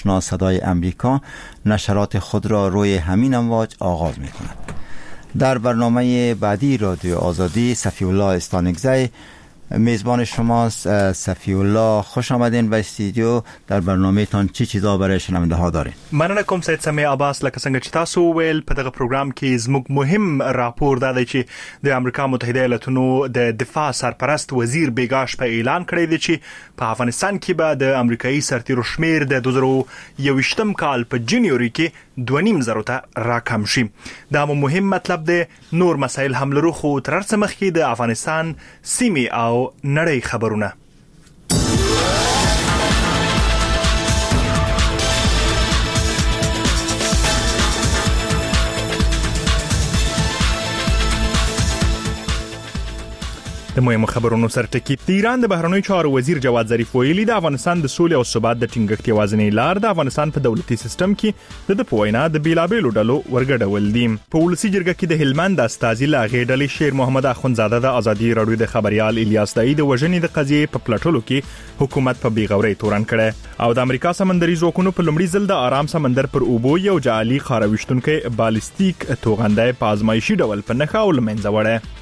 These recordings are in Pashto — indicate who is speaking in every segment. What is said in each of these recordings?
Speaker 1: صدای امریکا نشرات خود را روی همین امواج آغاز می کند. در برنامه بعدی رادیو آزادی صفی الله استانکزی میزبان شماست. صفی الله، خوش آمدین به استودیو. در برنامه تان چی چیزا برای شنونده ها دارین؟
Speaker 2: مننه کوم سید سمیع عباس. لکه څنګه چې تاسو ویل په دغه پروګرام کې زموږ مهم راپور دا دی چې د امریکا متحده ایالاتونو د دفاع سرپرست وزیر بیګاش په اعلان کړی دی چې په افغانستان کې به د امریکایي سرتیرو شمیر د 2021 کال په جنوري کې 2.5 ته راکم شي. دا مهم مطلب دی. نور مسایل هم لرو، خو تر څه مخکې د افغانستان سیمې او نړۍ خبرونه. د مهمو خبرونو سرټکی. د ایران د بهرنیو چارو وزیر جواد ظریف ویلي د افغانستان د سولې او ثبات د ټینګښت یوازینۍ لار د افغانستان په دولتي سیستم کې د پوینا د بیلابېلو ډلو ورګډول دي. په ولسی جرګه کې د هلمند استازي لاغې ډلې شیر محمد اخونزاده د ازادي رادیو د خبريال الیاس دای د وژنې د قضیې په پلټلو کې حکومت په بیغوري تورن کړي او د امریکا سمندري ځواکونو په لومړي ځل د آرام سمندر پر اوبو یو جعلي خارويشتونکو بالستیک توغندای په ازمایشي ډول په نخا او لمنځه وړه.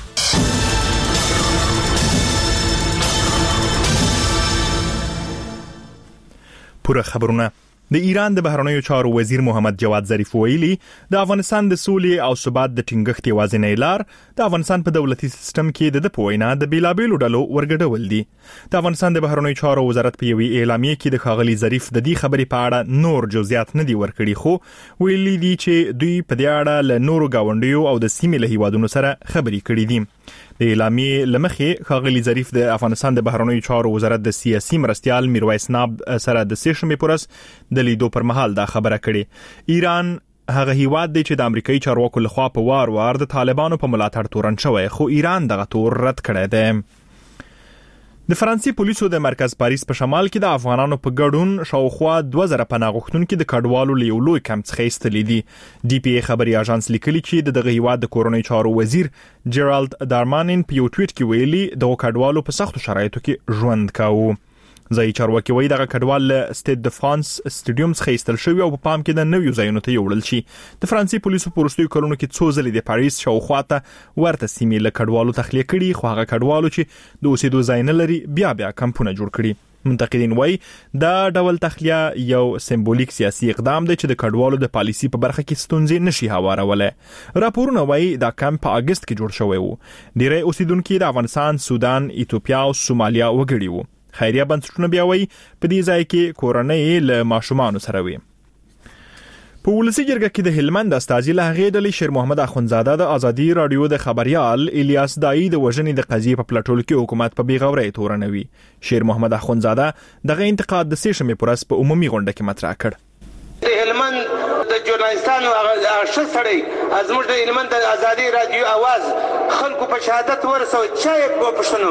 Speaker 2: پوره خبرونه. د ایران د بهرنیو چارو وزیر محمد جواد ظریف ویلي د افغانستان د سولې او ثبات د ټینګښت یوازینۍ لار د افغانستان په دولتي سیستم کې د پوینا د بیلابېلو ډلو ورګډول دي. د افغانستان د بهرنیو چارو وزارت په یوې اعلامیه کې د ښاغلي ظریف د دې خبرې په اړه نور جزئیات نه دي ورکړي، خو ویلي دي چې دوی په دې اړه له نورو گاونډیو او د سیمې له هیوادونو سره خبرې کړې دي. د اعلامیې لمخې ښاغلي ظریف د افغانستان د بهرنیو چارو وزارت د سیاسي مرستيال میرویس ناب سره د سیشمې پورس د لیدو پر مهال دا خبره کړې. ایران هغه هیواد دی چې د امریکایي چارواکو لخوا په وار د طالبانو په ملاتړ تورن شوی، خو ایران دغه تور رد کړی دی. د فرانسې پولیسو د مرکز پاریس په شمال کې د افغانانو په ګډون شاوخوا 2000 پناه غوښتونکو د کډوالو له یو لوی کمپ څخه ایستلې دي. ډي پی ای خبري اژانس لیکلي چې دغه هیواد د کورونی چارو وزیر جیرالد دارمانین په یو ټویټ کې ویلي د کډوالو په سختو شرایطو کې ژوند کاوه. ځای چارواکي وایي دغه کډوال سټیټ د فرانس سټیډیوم څخه ایستل شوی او په پام کې د نویو ځایونو ته یوړل شي. د فرانسې پولیسو په وروستیو کلونو کې څو ځلې د پاریس شاوخوا ته ورته سیمې له کډوالو تخلیه کړي، خو هغه کډوالو چې د اوسېدو ځای نه لري بیا کمپونه جوړ کړي. منتقدین وایي دا ډول تخلیه یو سمبولیک سیاسي اقدام دی چې د کډوالو د پالیسي په برخه کې ستونزې نشي هوارولای. راپورونه وایي دا کمپ په اگست کې جوړ شوی وو. ډیری اوسیدونکو د افغانستان، سودان، ایتوپیا او سومالیا وګړي وو. خیریه بنسټونه بیا وایي په دې ځای کې کورنۍ له ماشومان سره وي. په ولسی جرګه کې د هلمند استازي لاغې ډلې شیر محمد اخونزاده د ازادي رادیو د خبريال الیاس دای د وژنې د قضیې په پلټلو کې حکومت په بیغوري تورنوي. شیر محمد اخونزاده دغه انتقاد د سیشمې پورس په عمومي غونډه کې مطرح کړ.
Speaker 3: د هلمند د ژورنالستانو هغه سړی زموږ د هلمند د ازادي رادیو आवाज خلکو په شهادت ورسوي. چا یې پوښتنه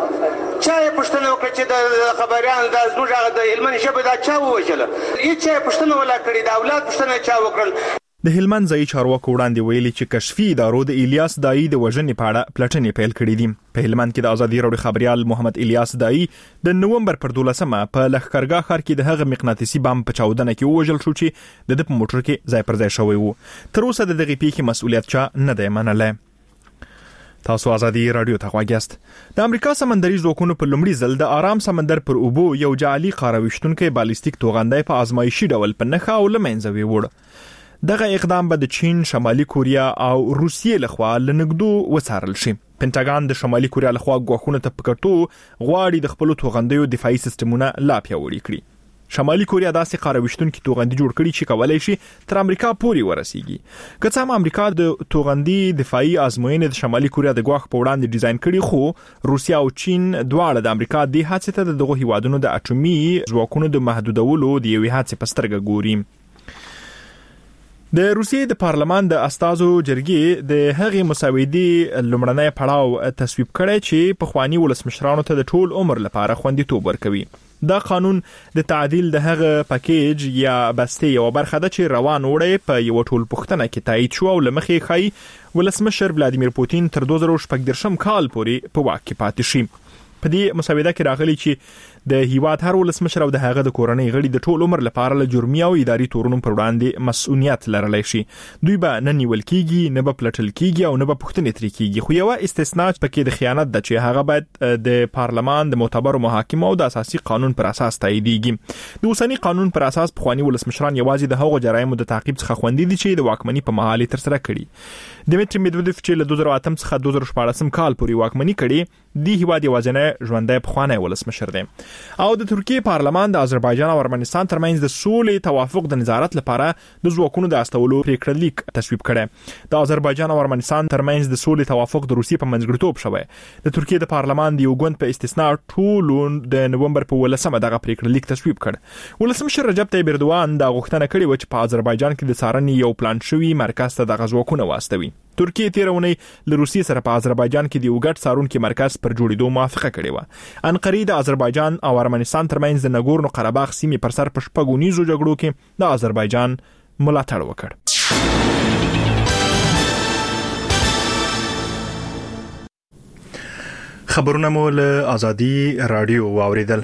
Speaker 3: وکړه چې د خبريان د زموږ هغه د هلمند ژبه دا چا ووجله؟ هیڅ چا پوښتنه ولا کړې. د اولاد پوښتنه چا وکړل؟
Speaker 2: د هلمند ځای چارواکو وړاندې ویلي چې کشفي ادارو د الیاس دای د وژنې په اړه پلټنې پیل کړې دي. په هلمند کې د ازادي رادیو خبريال محمد الیاس دای د نومبر پر 12مه په لښکرګاه ښار کې د هغه مغناطیسي بم په چاودنه کې وژل شو چې د په موټر کې ځای پر ځای شوی وو. تر اوسه د دغه پیښې مسؤلیت چا نه دی منلی. تاسو ازادي رادیو ته غواړئ یاست. د امریکا سمندري ځواکونو په لومړي ځل د آرام سمندر پر اوبو یو جعلي خارويشتونکو بالستیک توغندای په ازمایشي ډول په نخا او لمنځه ویوړ. دغه اقدام به د چین، شمالي کوریا او روسیې لخوا لنګدو وڅارل شي. پینټاګان د شمالي کوریا لخوا غواخونه ته پکټو غواړي د خپل توغندیو دفاعي سیستمونه لا پیاوړي کړي. شمالي کوریا داسې خارويشتونکو توغندي جوړ کړي چې کولای شي تر امریکا پورې ورسیږي. که څه هم امریکا د توغندي دفاعي ازموینې د شمالي کوریا د غواخ په وړاندې ډیزاین کړي، خو روسیا او چین دواړه د امریکا د هڅې ته دغه هیوادونو د اټومي ځواکونو د محدودولو د یوې هڅې په سترګه ګوري. د روسیې د پارلمان د استازو جرګې د هغې مسودې لومړنی پړاو تصویب کړی چې په خواني ولسمشرانو ته د ټول عمر لپاره خوندیتوب ورکوي. دا قانون د تعدیل د هغه پکیج یا بستې یو برخه ده چې روان وړي په یو ټول پښتنه کې تایید شو او لمخې خای ولسمشر ولادیمیر پوتین تر 2014 کال پورې په واک کې پاتې شي. په دې مسوده کې راغلي چې د هیواد هر ولسمشر او د هغه د کورنۍ غړي د ټول عمر لپاره له جرمي او اداري تورونو پر وړاندې مسؤلیت لرلی شي. دوی به نه نیول کیږي، نه به پلټل کیږي او نه به پوښتنې ترې کیږي. خو یو استثناء پکې د خیانت ده چې هغه باید د پارلمان د معتبرو محاکمو او د اساسي قانون پر اساس تاییدېږي. د اوسنی قانون پر اساس پخوانی ولسمشران یوازې د هغو جرایمو د تعقیب څخه خوندي دي چې د واکمنۍ په مهال تر سره کړي. دمیټری میدودیف چې له 2008 څخه 2014 کال پورې واکمنۍ کړي، دی هیواد یوازینی ژوندی پخوانی ولسمشر دی. او د ترکیه پارلمان د آذربایجان او ارمنستان ترمنځ د سولې توافق د نظارت لپاره د ځواکونو د استولو پریکړه لیک تصویب کړي. د آذربایجان او ارمنستان ترمنځ د سولې توافق د روسیې په منځګړیتوب شوی. د ترکیه د پارلمان د یو ګوند په استثناء ټول د نومبر په 18 دغه پریکړه لیک تصویب کړ. ولسمشر رجب طیب اردوغان دا غوښتنه کړې و چې په آذربایجان کې د څارنې یو پلان شوی مرکز ته د ځواکونه واستوي. ترکیه تیرونی له روسیې سره په آذربایجان کې د یو ګډ څارونکي مرکز پر جوړېدو موافقه کړې و. انقره د آذربایجان او ارمنستان ترمنځ د نګورنو قرهباغ سیمې پر سر په شپږونیزو جګړو کې د آذربایجان ملاتړ وکړ. خبرونه مو له آزادي رادیو واوریدل.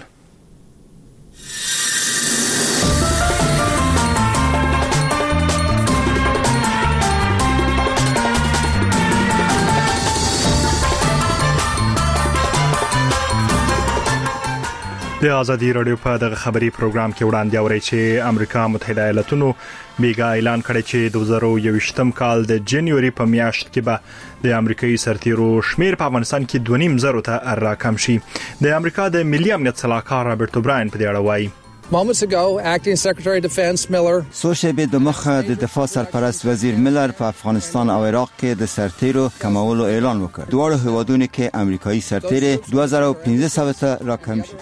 Speaker 2: د آزادي رادیو په دغه خبري پروګرام کې وړاندې اوري چې امریکا متحده ایالاتونو بیګا اعلان کړی چې 2021م کال د جنوري په میاشت کې به د امریکایي سرتیرو شمیر په افغانستان کې 2.5 ته راکم شي. د امریکا د ملي امنیت صلاحکار رابرټ اوبراین په دې اړه وایي.
Speaker 4: Moments ago, Acting Secretary of Defense Miller
Speaker 1: سوشبه د مخه د دفاع سرپرست وزیر ملر په افغانستان او عراق کې د سرتیرو کمولو اعلان وکړ. دواړو هیوادونو کې امریکایي سرتیر 2500 ته راکم شي.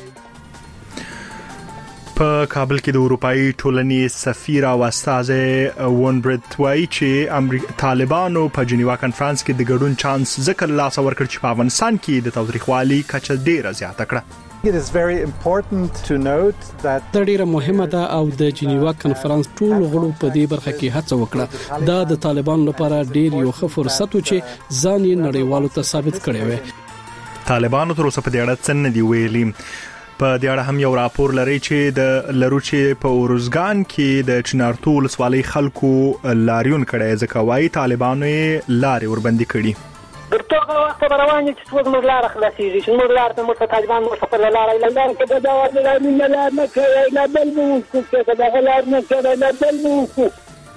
Speaker 2: په کابل کې د اروپאי ټولنې سفیر او استازي وونبرت وایي چې طالبانو په جنیوا کانفرنس کې د ګډون چانس ذکر لاس ورکړ چې په افغانستان کې د تاوتریخوالي کچه ډیره زیاته کړه.
Speaker 5: It is very important to note that
Speaker 6: دا ډیره مهمه ده او د جنیوا کانفرنس ټول غړو په دې برخه کې هڅه وکړه. دا د طالبانو لپاره ډیر یو ښه فرصت و چې ځان یې نړیوالو ته ثابت کړي وي.
Speaker 2: طالبانو تر اوسه په دې اړه څه نه دی ویلي. په دې اړه هم یو راپور لري چې د لروچي په اورزګان کې د چنارتو ولسوالۍ خلکو لاریون کړي ځکه وايي طالبانو لارې وربندي کړي.
Speaker 7: درته وخت روان چې څو موږ لار خلاصيږي چې موږ لار ته موږ طالبان موږ په لار اعلان کړي دا ورته نه لار نه کوي نه بل مو څه دا لار نه کوي نه بل مو.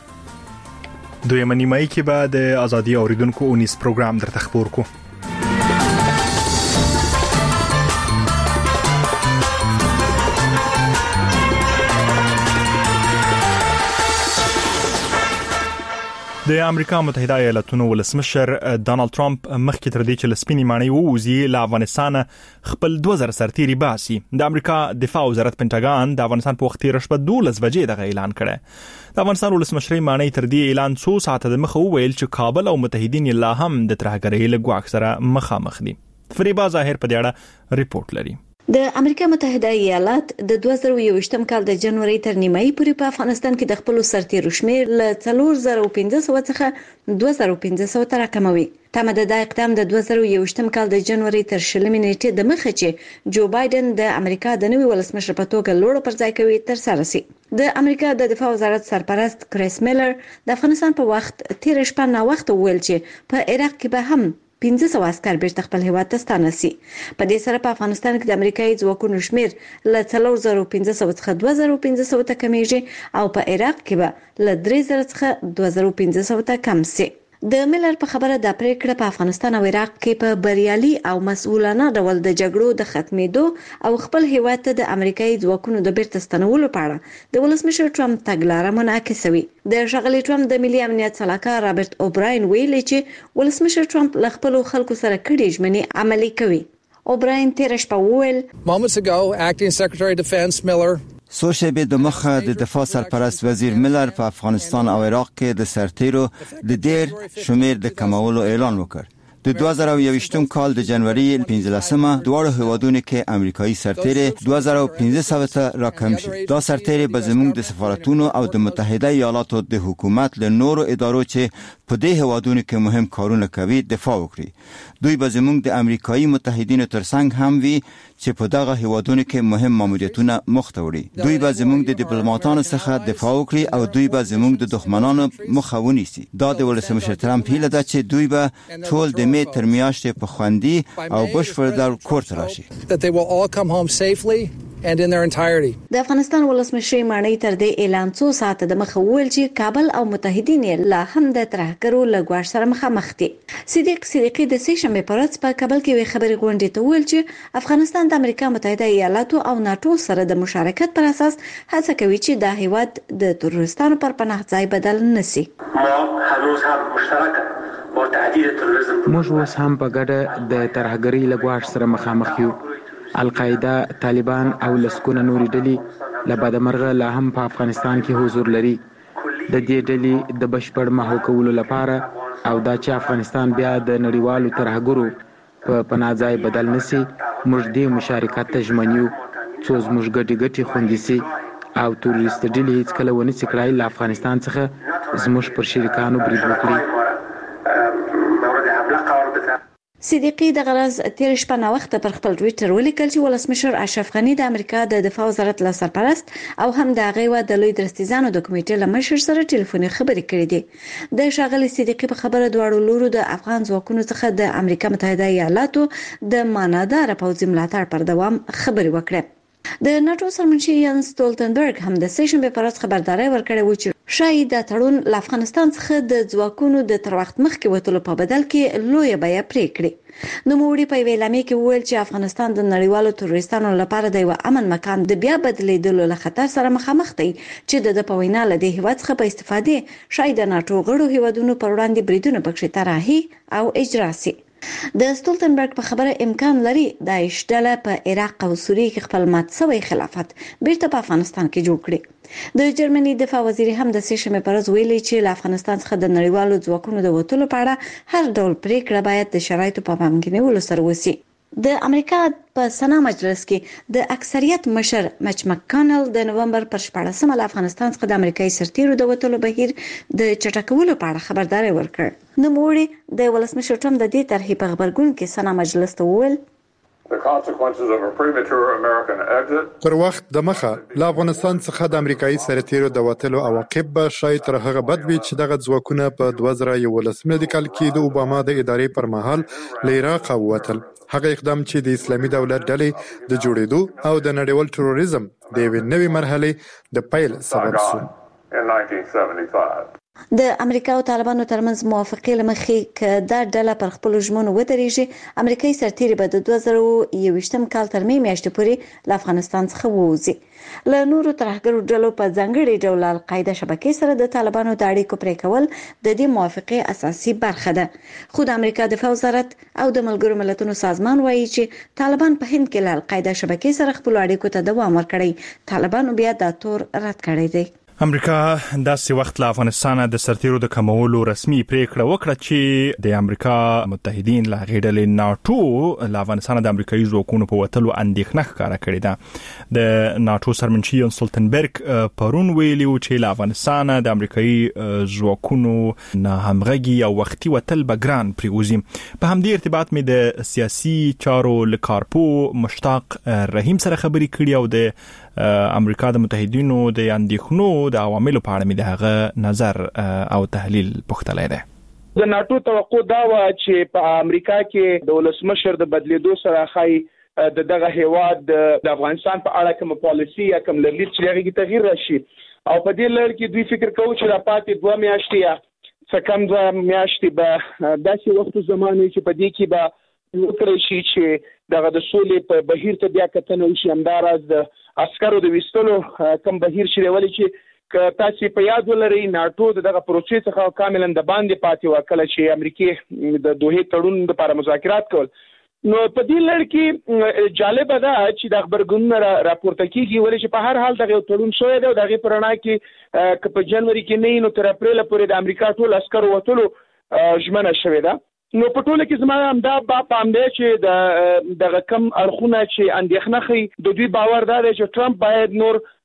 Speaker 2: دوی منیمای کې بعد ازادي اوریدونکو 19 پروګرام درته خبر کو. د امریکا متحده ایالاتونو ولسمشر ډانلډ ټرمپ مخکې تر دې چې لسپینی مانی ووزي له افغانستان خپل 2000 سرتیري باسي. د امریکا دفاع وزارت پینټاګان د افغانستان په وخت رشبه 12 بجې دغه اعلان کړی. د افغانستان ولسمشر مانی تر دې اعلان 2 ساعته د مخه وویل چې کابل او متحدین لا هم د ترهګرۍ له ګواښ سره مخامخ دي. فریبا ظاهر په دې اړه ریپورت لري.
Speaker 8: د امریکا متحده ایالات د 2021م کال د جنوري تر نیمایي پورې په افغانستان کې د خپل سرتیرو شمیر له 4500 څخه 2500 ته راکموي. تمه ده د اقدام د 2021م کال د جنوري تر 20 نیټې د مخه چې جو بایدن د امریکا د نوي ولسمشر په توګه لوړ پر ځای کوي تر سره سي. د امریکا د دفاع وزارت سرپرست کریس میلر د افغانستان په وخت تیر شپه نا وخت ویل چې په عراق کې به هم 1500 عسكر بیرته خپل هیواد ته ستانه سي. په دې سره په افغانستان کې د امریکایي ځواکونو شمیر له 4500 څخه 2500 ته کمیږي او په عراق کې به له 3000 څخه 2500 ته کم سي. د میلر په خبره د پریکړه په افغانستان او عراق کې په بریالي او مسؤلانه ډول د جګړو د ختمېدو او خپل هیواد ته د امریکایي ځواکونو د بیرته ستنولو په اړه د ولسمشر ټرمپ تګلاره منعکسوي. د ښاغلي ټرمپ د ملي امنیت صلاحکار رابرټ اوبراین ویلي چې ولسمشر ټرمپ له خپل خلکو سره کړي ژمنې عملي کوي. اوبراین تیر شپه وویل
Speaker 4: Moments ago, Acting Secretary of Defense Miller
Speaker 1: سوشبه د مخه د دفاع سرپرست وزیر ملر په افغانستان او عراق کې د سرتیرو د ډیر شمیر د کمولو اعلان وکړ. د 2021م کال د جنوري 15مه دواړو هیوادونو کې امریکایي سرتیري 2500 ته راکم شي. دا سرتیري به زموږ د سفارتونو او د متحده ایالاتو د حکومت له نورو ادارو چې په دې هوادونو کې مهم کارونه کوي دفاع وکړي. دوی به زموږ د امریکایي متحدینو ترڅنګ هم وي چې په دغه هوادونو کې مهم ماموریتونه مخته وړي. دوی به زموږ د ډیپلوماټانو څخه دفاع وکړي او دوی به زموږ د دښمنانو مخه ونیسي. دا د ولسمشر ترامپ هیله ده چې دوی به ټول د می تر میاشتې په خوندي او بشپړ ډول کور ته راشي.
Speaker 4: and in their entirety.
Speaker 8: د افغانستان ولسمشر مانی تر دې اعلان څو ساعته د مخه ویل چې کابل او متحدین لا هم د ترهګرو لګوار سره مخامخ دي. صدیقی د سې شنبه پر ورځ په کابل کې خبري غونډې ته ویل چې افغانستان د امریکا متحده ایالاتو او ناتو سره د مشارکت پر اساس هڅه کوي چې د هیواد د تروریستانو پر پناه ځای بدل نشي.
Speaker 9: ما هنوز هم مشترک با تهدید تروریسم
Speaker 10: موږ اوس هم په ګډه د ترهګرۍ لګوار سره مخامخ یو. القاعده، طالبان او لسکونه نورې ډلې له بدمرغه لا هم په افغانستان کې حضور لري. د دې ډلې د بشپړ محو کولو لپاره او دا چې افغانستان بیا د نړیوالو ترهګرو په پناه ځای بدل نشي، موږ دې مشارکت ته ژمن یو څو زموږ ګډې خوندي سي او تروریست ډلې هیڅ کله ونه سي کړای له افغانستان څخه زموږ پر شریکانو برید وکړي.
Speaker 8: صدیقی د غرض تیر شپه نه وخت پر خپل ټویټر ولیکل چې ولسمشر اشرف غنی د امریکا د دفاع وزارت له سرپرست او هم د غیوا د لوی درستیزانو د کمیټې له مشر سره ټلیفوني خبرې کړې دي. د شاغلي صدیقی په خبره دواړو لورو د افغان ځواکونو څخه د امریکا متحده ایالاتو د مانادار پوځي ملاتړ پر دوام خبرې وکړې. د ناتو سرمنشي یانس ستولتنبرګ هم د سې شنبه پر ورځ خبرداري ورکړې و چې شاید د تړون له افغانستان څخه د ځواکونو د تر وخت مخکې وټلو په بدل کې لوی بیه پرې کړې. نو موړي په ویلامي کې ویل چې افغانستان د نړیوالو تروریستانو لپاره د یو امن مکان د بیا بدلیدلو له خطر سره مخامخ دی چې د پوینا له دې هیواد څخه په استفادې شاید د ناتو غړو هیوادونو پر وړاندې بریدونه پکې طرحي او اجرا سي. د ستولتنبرګ په خبره امکان لري د اشدله په عراق او سوریه کې خپل مات شوی خلافت بیرته په افغانستان کې جوړ کړي. د جرمني دفاع وزیر هم د سې شنبه پر ورځ ویلي چې له افغانستان څخه د نړیوالو ځواکونو د وټلو په اړه هر ډول پریکړه باید د شرایطو په پام کې نیولو سره وشي. د امریکا په سنا مجلس کې د اکثریت مشر مچ مکانل د نومبر پر 14 له افغانستان څخه د امریکایي سرتیرو د وټلو بهیر د چټکولو په اړه خبرداري ورکړ. نو موړي د ولسمشر ټرمپ د دې طرحې په خبرګون کې سنا مجلس ته وویل
Speaker 11: پر وخت د مخه له افغانستان څخه د امریکایي سرتیرو د وټلو عواقب به شاید تر هغه بد وي چې دغه ځواکونه په 2011 میلادي کې د اوباما د ادارې پر مهال له عراق ووتل. هغه اقدام چې د اسلامي دولت ډلې د جوړېدو او د نړیوال تروریزم د یوې نوې مرحلې د پیل سبب شو.
Speaker 8: د امریکا او طالبانو ترمنځ موافقې لمخې ک دا ډله پر خپل ژمنو ودرېږي امریکایي سرتیري به د 2021 کال تر میاشتې پورې له افغانستان څخه ووځي. له نورو ترهګرو ډلو په ځانګړي ډول القاعده شبکې سره د طالبانو د اړیکو پرې کول د دې موافقې اساسي برخه ده. خو د امریکا دفاع وزارت او د ملګرو ملتونو سازمان وایي چې طالبان په هند کې له القاعده شبکې سره خپل اړیکو ته دوام ورکړي. طالبانو بیا دا تور رد کړی دی.
Speaker 2: امریکا داسې وخت له افغانستان د سرتیرو د کمولو رسمي پریکړه وکړه چې د امریکا متحدین له غړي ناتو له افغانستان د امریکایي ځواکونو په وټلو اندېښنه ښکاره کړې ده. د ناتو سرمنشي یانس ستولتنبرګ پرون ویلي و چې له افغانستان د امریکایي ځواکونو نه همغږي او وختي وټل به ګران پریوزي. په همدې ارتباط مې د سیاسي چارو لکارپو مشتاق رحیم سره خبرې کړې او د امریکا د متحدینو د اندېښنو د عواملو په اړه مې د هغه نظر او تحلیل پوښتلی دی.
Speaker 12: د ناتو توقع دا و چې په امریکا کې د ولسمشر د بدلیدو سره خای د دغه هیواد د افغانستان په اړه کوم پالیسی یا کوم لید چې هغه کې تغییر راشي او په دې لړ کې دوی فکر کوي چې د پاتې 2 میاشتې یا څه کم 2 میاشتې به داسې وخت زمانه چې په دې کې به وکړي شي چې دغه د سولې په بهیر ته بیا کتنه وشي. همداراز د عسکرو د وستلو کم بهیر شي ولې چې ک تاسو په یاد ولرئ ناتو دغه پروسې څخه کاملا د باندې پاتې وکړه چې امریکای د دوه تړون لپاره مذاکرات کول. نو په دې لړ کې جالب ده چې د خبرګون راپورته کیږي ولې چې په هر حال دغه تړون شوی دی او دغه پرانا کې په جنوري کې نه نو تر اپریل پورې د امریکا ټول عسکر وټلو ژمنه شوې ده. نو په ټوله کې زما هم دا پام دی چې دغه کم اړخونه چې اندېښنه خي د دوی باور دا دی چې ټرمپ باید نور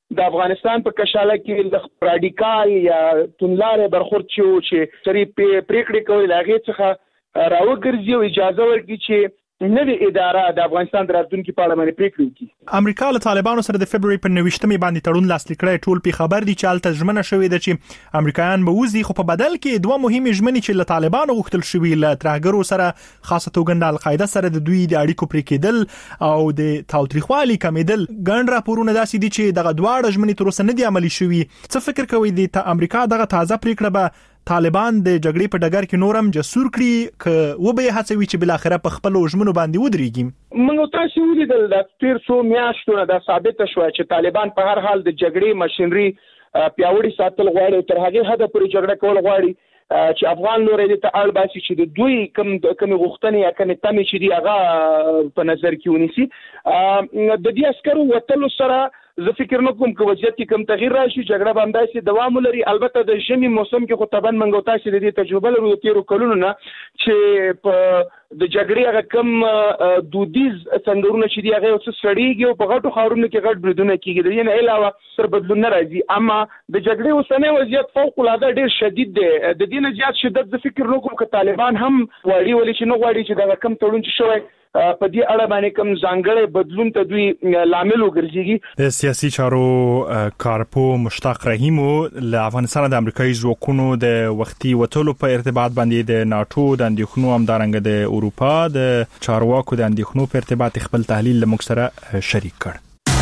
Speaker 12: د افغانستان په کشاله کې رادیکال یا تونلار برخورد چې سری پریکړې کوي لاغې څخه راوګرځي او اجازه ورکړي چې نوې اداره د افغانستان د راتلونکي په اړه باندې پریکړې وکړي.
Speaker 2: امریکا له طالبانو سره د فبرवरी په 29مې باندې تړون لاسلیک کړی. ټول په خبر دي چې الته ژمنه شوې ده چې امریکایان به وزي، خو په بدل کې دوه مهمه ژمنې چې له طالبانو غوښتل شوې له ترهګرو سره، خاصه توګه د القاعده سره د دوی د اړیکو پرې کېدل او د تاوتریخوالي کمیدل. ګڼ راپورونه داسې دي چې دغه دواړه ژمنې تر اوسه نه دي عملي شوې. څه فکر کوئ د امریکا دغه تازه پریکړه به طالبان د جګړې په ډګر کې نورم جسور کړي ک و به هڅوي چې بل اخره په خپل ژمنو باندې ودرېږي؟
Speaker 12: موږ تاسو ولیدل د تیر څو میاشتو دا ثابت شو چې طالبان په هر حال د جګړې ماشينري پیاوړی ساتل غواړي، تر هغه حد پورې جګړه کول غواړي چې افغان لوري ته اړ باسي چې د دوی کوم غوښتنې یا کوم تمې چې دی هغه په نظر کې ونیسي. د دې عسکرو وتلو سره زه فکر نه کوم چې وضعیت کې کوم تغییر راشي، جګړه به همداسې دوام ولري. البته د ژمي موسم کې خو طبعا منګو تاسو د دې تجربه لرو تیرو کلونو نه چې په د جګړې هغه کم دودیز څنګهونه چې دی هغه اوس سړیږي او په غټو خاورونو کې غټ بریدونه کیږي. د دې نه علاوه تر بدلون نه راځي، اما د جګړې اوسنۍ وضعیت فوق العاده ډیر شدید دی. د دې نه زیات شدت زه فکر نه کوم چې طالبان هم غواړي ولې چې نه غواړي چې دا کم تړون چې شوی په دې اړه باندې کوم ځانګړی بدلون ته دوی لامل وګرځيږي.
Speaker 2: د سیاسي چارو کارپو مشتاق رحیمو له افغانستان د امریکایي ځواکونو د وختي وټولو په ارتباط باندې د ناتو د اندېښنو همدارنګه د اروپا د چارواکو د اندېښنو په ارتباط خپل تحلیل له موږ سره شریک کړ.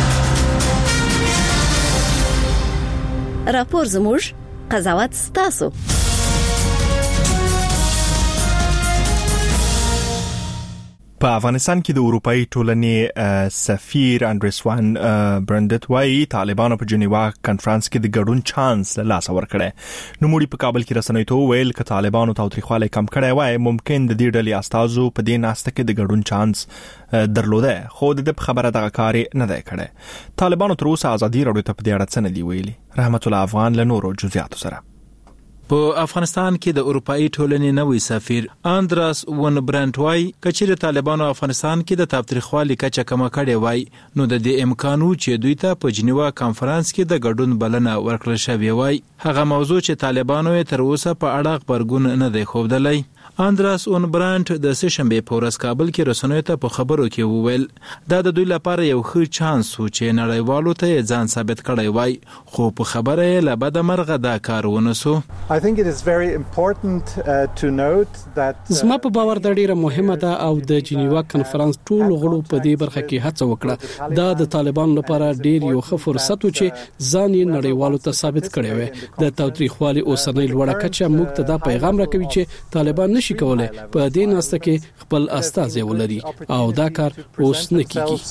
Speaker 8: راپور زموږ قضاوت ستاسو.
Speaker 2: په افغانستان کې د اروپאי ټولنې سفیر اندریسوان برندت وايي طالبانو په جنیوا کانفرنس کې د ګډون چانس له لاس ورکړي. نو موږ په کابل کې رسنۍ ته ویل ک طالبانو تاوتریخواله کم کړي وای ممکن د دې ډلې استازو په دې ناسته کې د ګډون چانس درلوده، خو د خبره دغه کار نه دی کړی. طالبانو تر اوسه ازادي راډیو ته په دې اړه څه نه دی ویلي. رحمت الله افغان له نورو جزئیاتو سره.
Speaker 13: په افغانستان کې د اروپאי ټولنې نوې سفیر اندراس ون برانت وای کچېر طالبانو افغانستان کې د تاوتریخوالي کچه کم کړي وای نو د دې امکانو چې دوی ته په جنیوا کانفرنس کې د ګډون بلنه ورکړل شوې وای. هغه موضوع چې طالبانو یې تر اوسه په اړه خبرګون نه دی خوبدلی. اندراس اون برانت د سشنبه په ورځ کابل کې رسنیو ته په خبرو کې وویل دا د دوی لپاره یو ښه چانس و چې نړیوالو ته ځان ثابت کړي وای، خو په خبره یې له بده مرغه دا کار ونسو.
Speaker 5: I think it is very important to note that
Speaker 6: زما په باور دا ډیره مهمه ده او د جنیوا کانفرنس ټول غړو په دې برخه کې هڅه وکړه. دا د طالبانو لپاره ډیر یو ښه فرصت و چې ځان یې نړیوالو ته ثابت کړي وي. د تاوتریخوالي اوسنۍ لوړه کچه موږ ته دا پیغام راکوي چې طالبان نشي کولای په دې ناسته کې خپل استازي ولري او دا کار اوس نه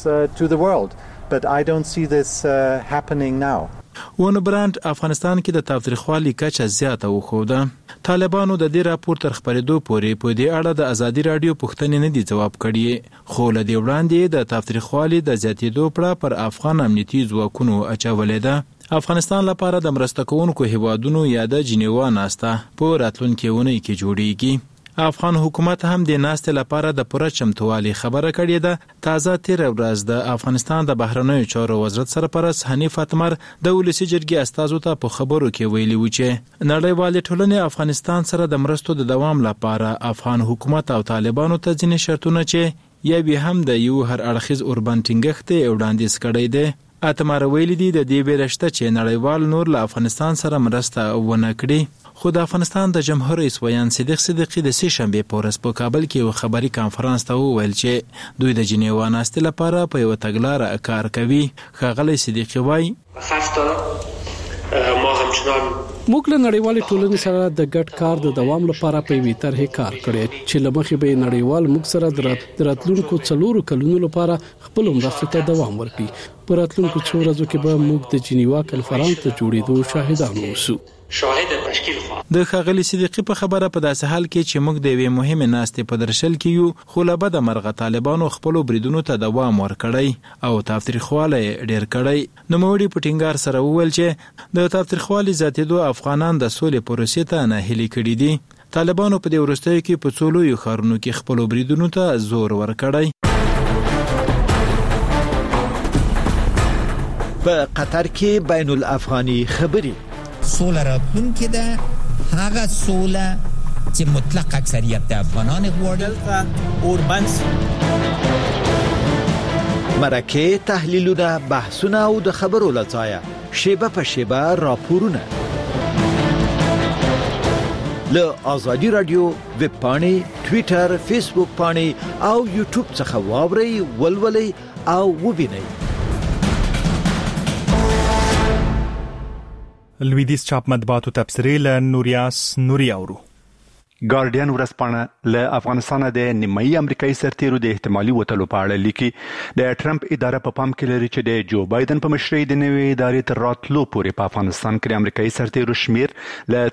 Speaker 6: کیږي.
Speaker 5: But I don't see this happening now.
Speaker 13: ون برانت افغانستان کې د تاوتریخوالي کچه زیاته وښوده. طالبانو د دې راپور تر خبرېدو پورې په دې اړه د ازادي رادیو پوښتنې نه دي جواب کړي، خو له دې وړاندې د تاوتریخوالي د زیاتېدو پړه پر افغان امنیتي ځواکونو اچولې ده. افغانستان لپاره د مرسته کوونکو هیوادونو یا د جنیوا ناسته په راتلونکي اونۍ کې جوړیږي. افغان حکومت هم د ناستې لپاره د پوره چمتووالي خبره کړې ده. تازه تیر ورځ د افغانستان د بهرنیو چارو وزارت سرپرست حنیف اتمر د ولسی جرګې استازو ته په خبرو کې ویلي و چې نړیوال ټولنې افغانستان سره د مرستو د دوام لپاره افغان حکومت او طالبانو ته ځینې شرطونه چې یا به هم د یو هر اړخیز اوربان ټینګښت وړاندیز کړی دی. اتمر ویلي دی د دې بیرشته چې نړیوال نور له افغانستان سره مرسته ونه کړي. خو د افغانستان د جمهور رئیس ویان صدیق صدیقی د سه شنبه په ورځ په کابل کې یو خبري کانفرنس ته وویل چې دوی د جنیوا ناستې لپاره په یو تګلارې کار کوي. ښاغلی صدیقی وایي
Speaker 6: موږ له نړیوال ټولنې سره د ګډ کار د دوام لپاره په وی طرحه کار کړی چې لمخې به نړیوال موږ سره د راتلونکو 4 کلونو لپاره خپل مرستې ته دوام ورکړي. په راتلونکو 4 ورځو کې به موږ د جنیوا کانفرنس ته جوړېدو شاهدان اوسو.
Speaker 13: د ښاغلي صدیقی په خبره په داسې حال کې چې موږ د یوې مهمې ناستې په درشل کې یو، خو له بده مرغه طالبانو خپلو بریدونو ته دوام ورکړی او تاوتریخوالی ډېر کړی. نوموړي په ټینګار سره وویل چې د تاوتریخوالي زیاتېدو افغانان د سولې پروسې ته ناهیلي کړي دي. طالبانو په دې وروستیو کې په څو لویو ښارونو کې خپلو بریدونو ته زور ورکړی.
Speaker 14: په قطر کې بین الافغاني خبري.
Speaker 15: سوله راتلونکې ده، هغه سوله چې مطلق اکثریت د افغانان غواړي.
Speaker 14: اوربنس مرکه، تحلیلونه، بحثونه او د خبرو لځایه شیبه په شیبه راپورونه له آزادی رادیو ویب پاڼې، ټویټر، فیسبوک پاڼې او یوټیوب څخه واورئ، ولولئ او وبینئ.
Speaker 2: لویدیز چاپ مطبوعاتو تبصرې له نوریاس نوري اورو.
Speaker 16: ګارډین ورځپاڼه له افغانستان د نیمایي امریکایي سرتیرو د احتمالي وتلو په اړه لیکي. د ټرمپ اداره په پام کې لري چې د جو بایدن په مشرۍ د نوې ادارې تر راتلو پورې په افغانستان کې د امریکایي سرتیرو شمیر له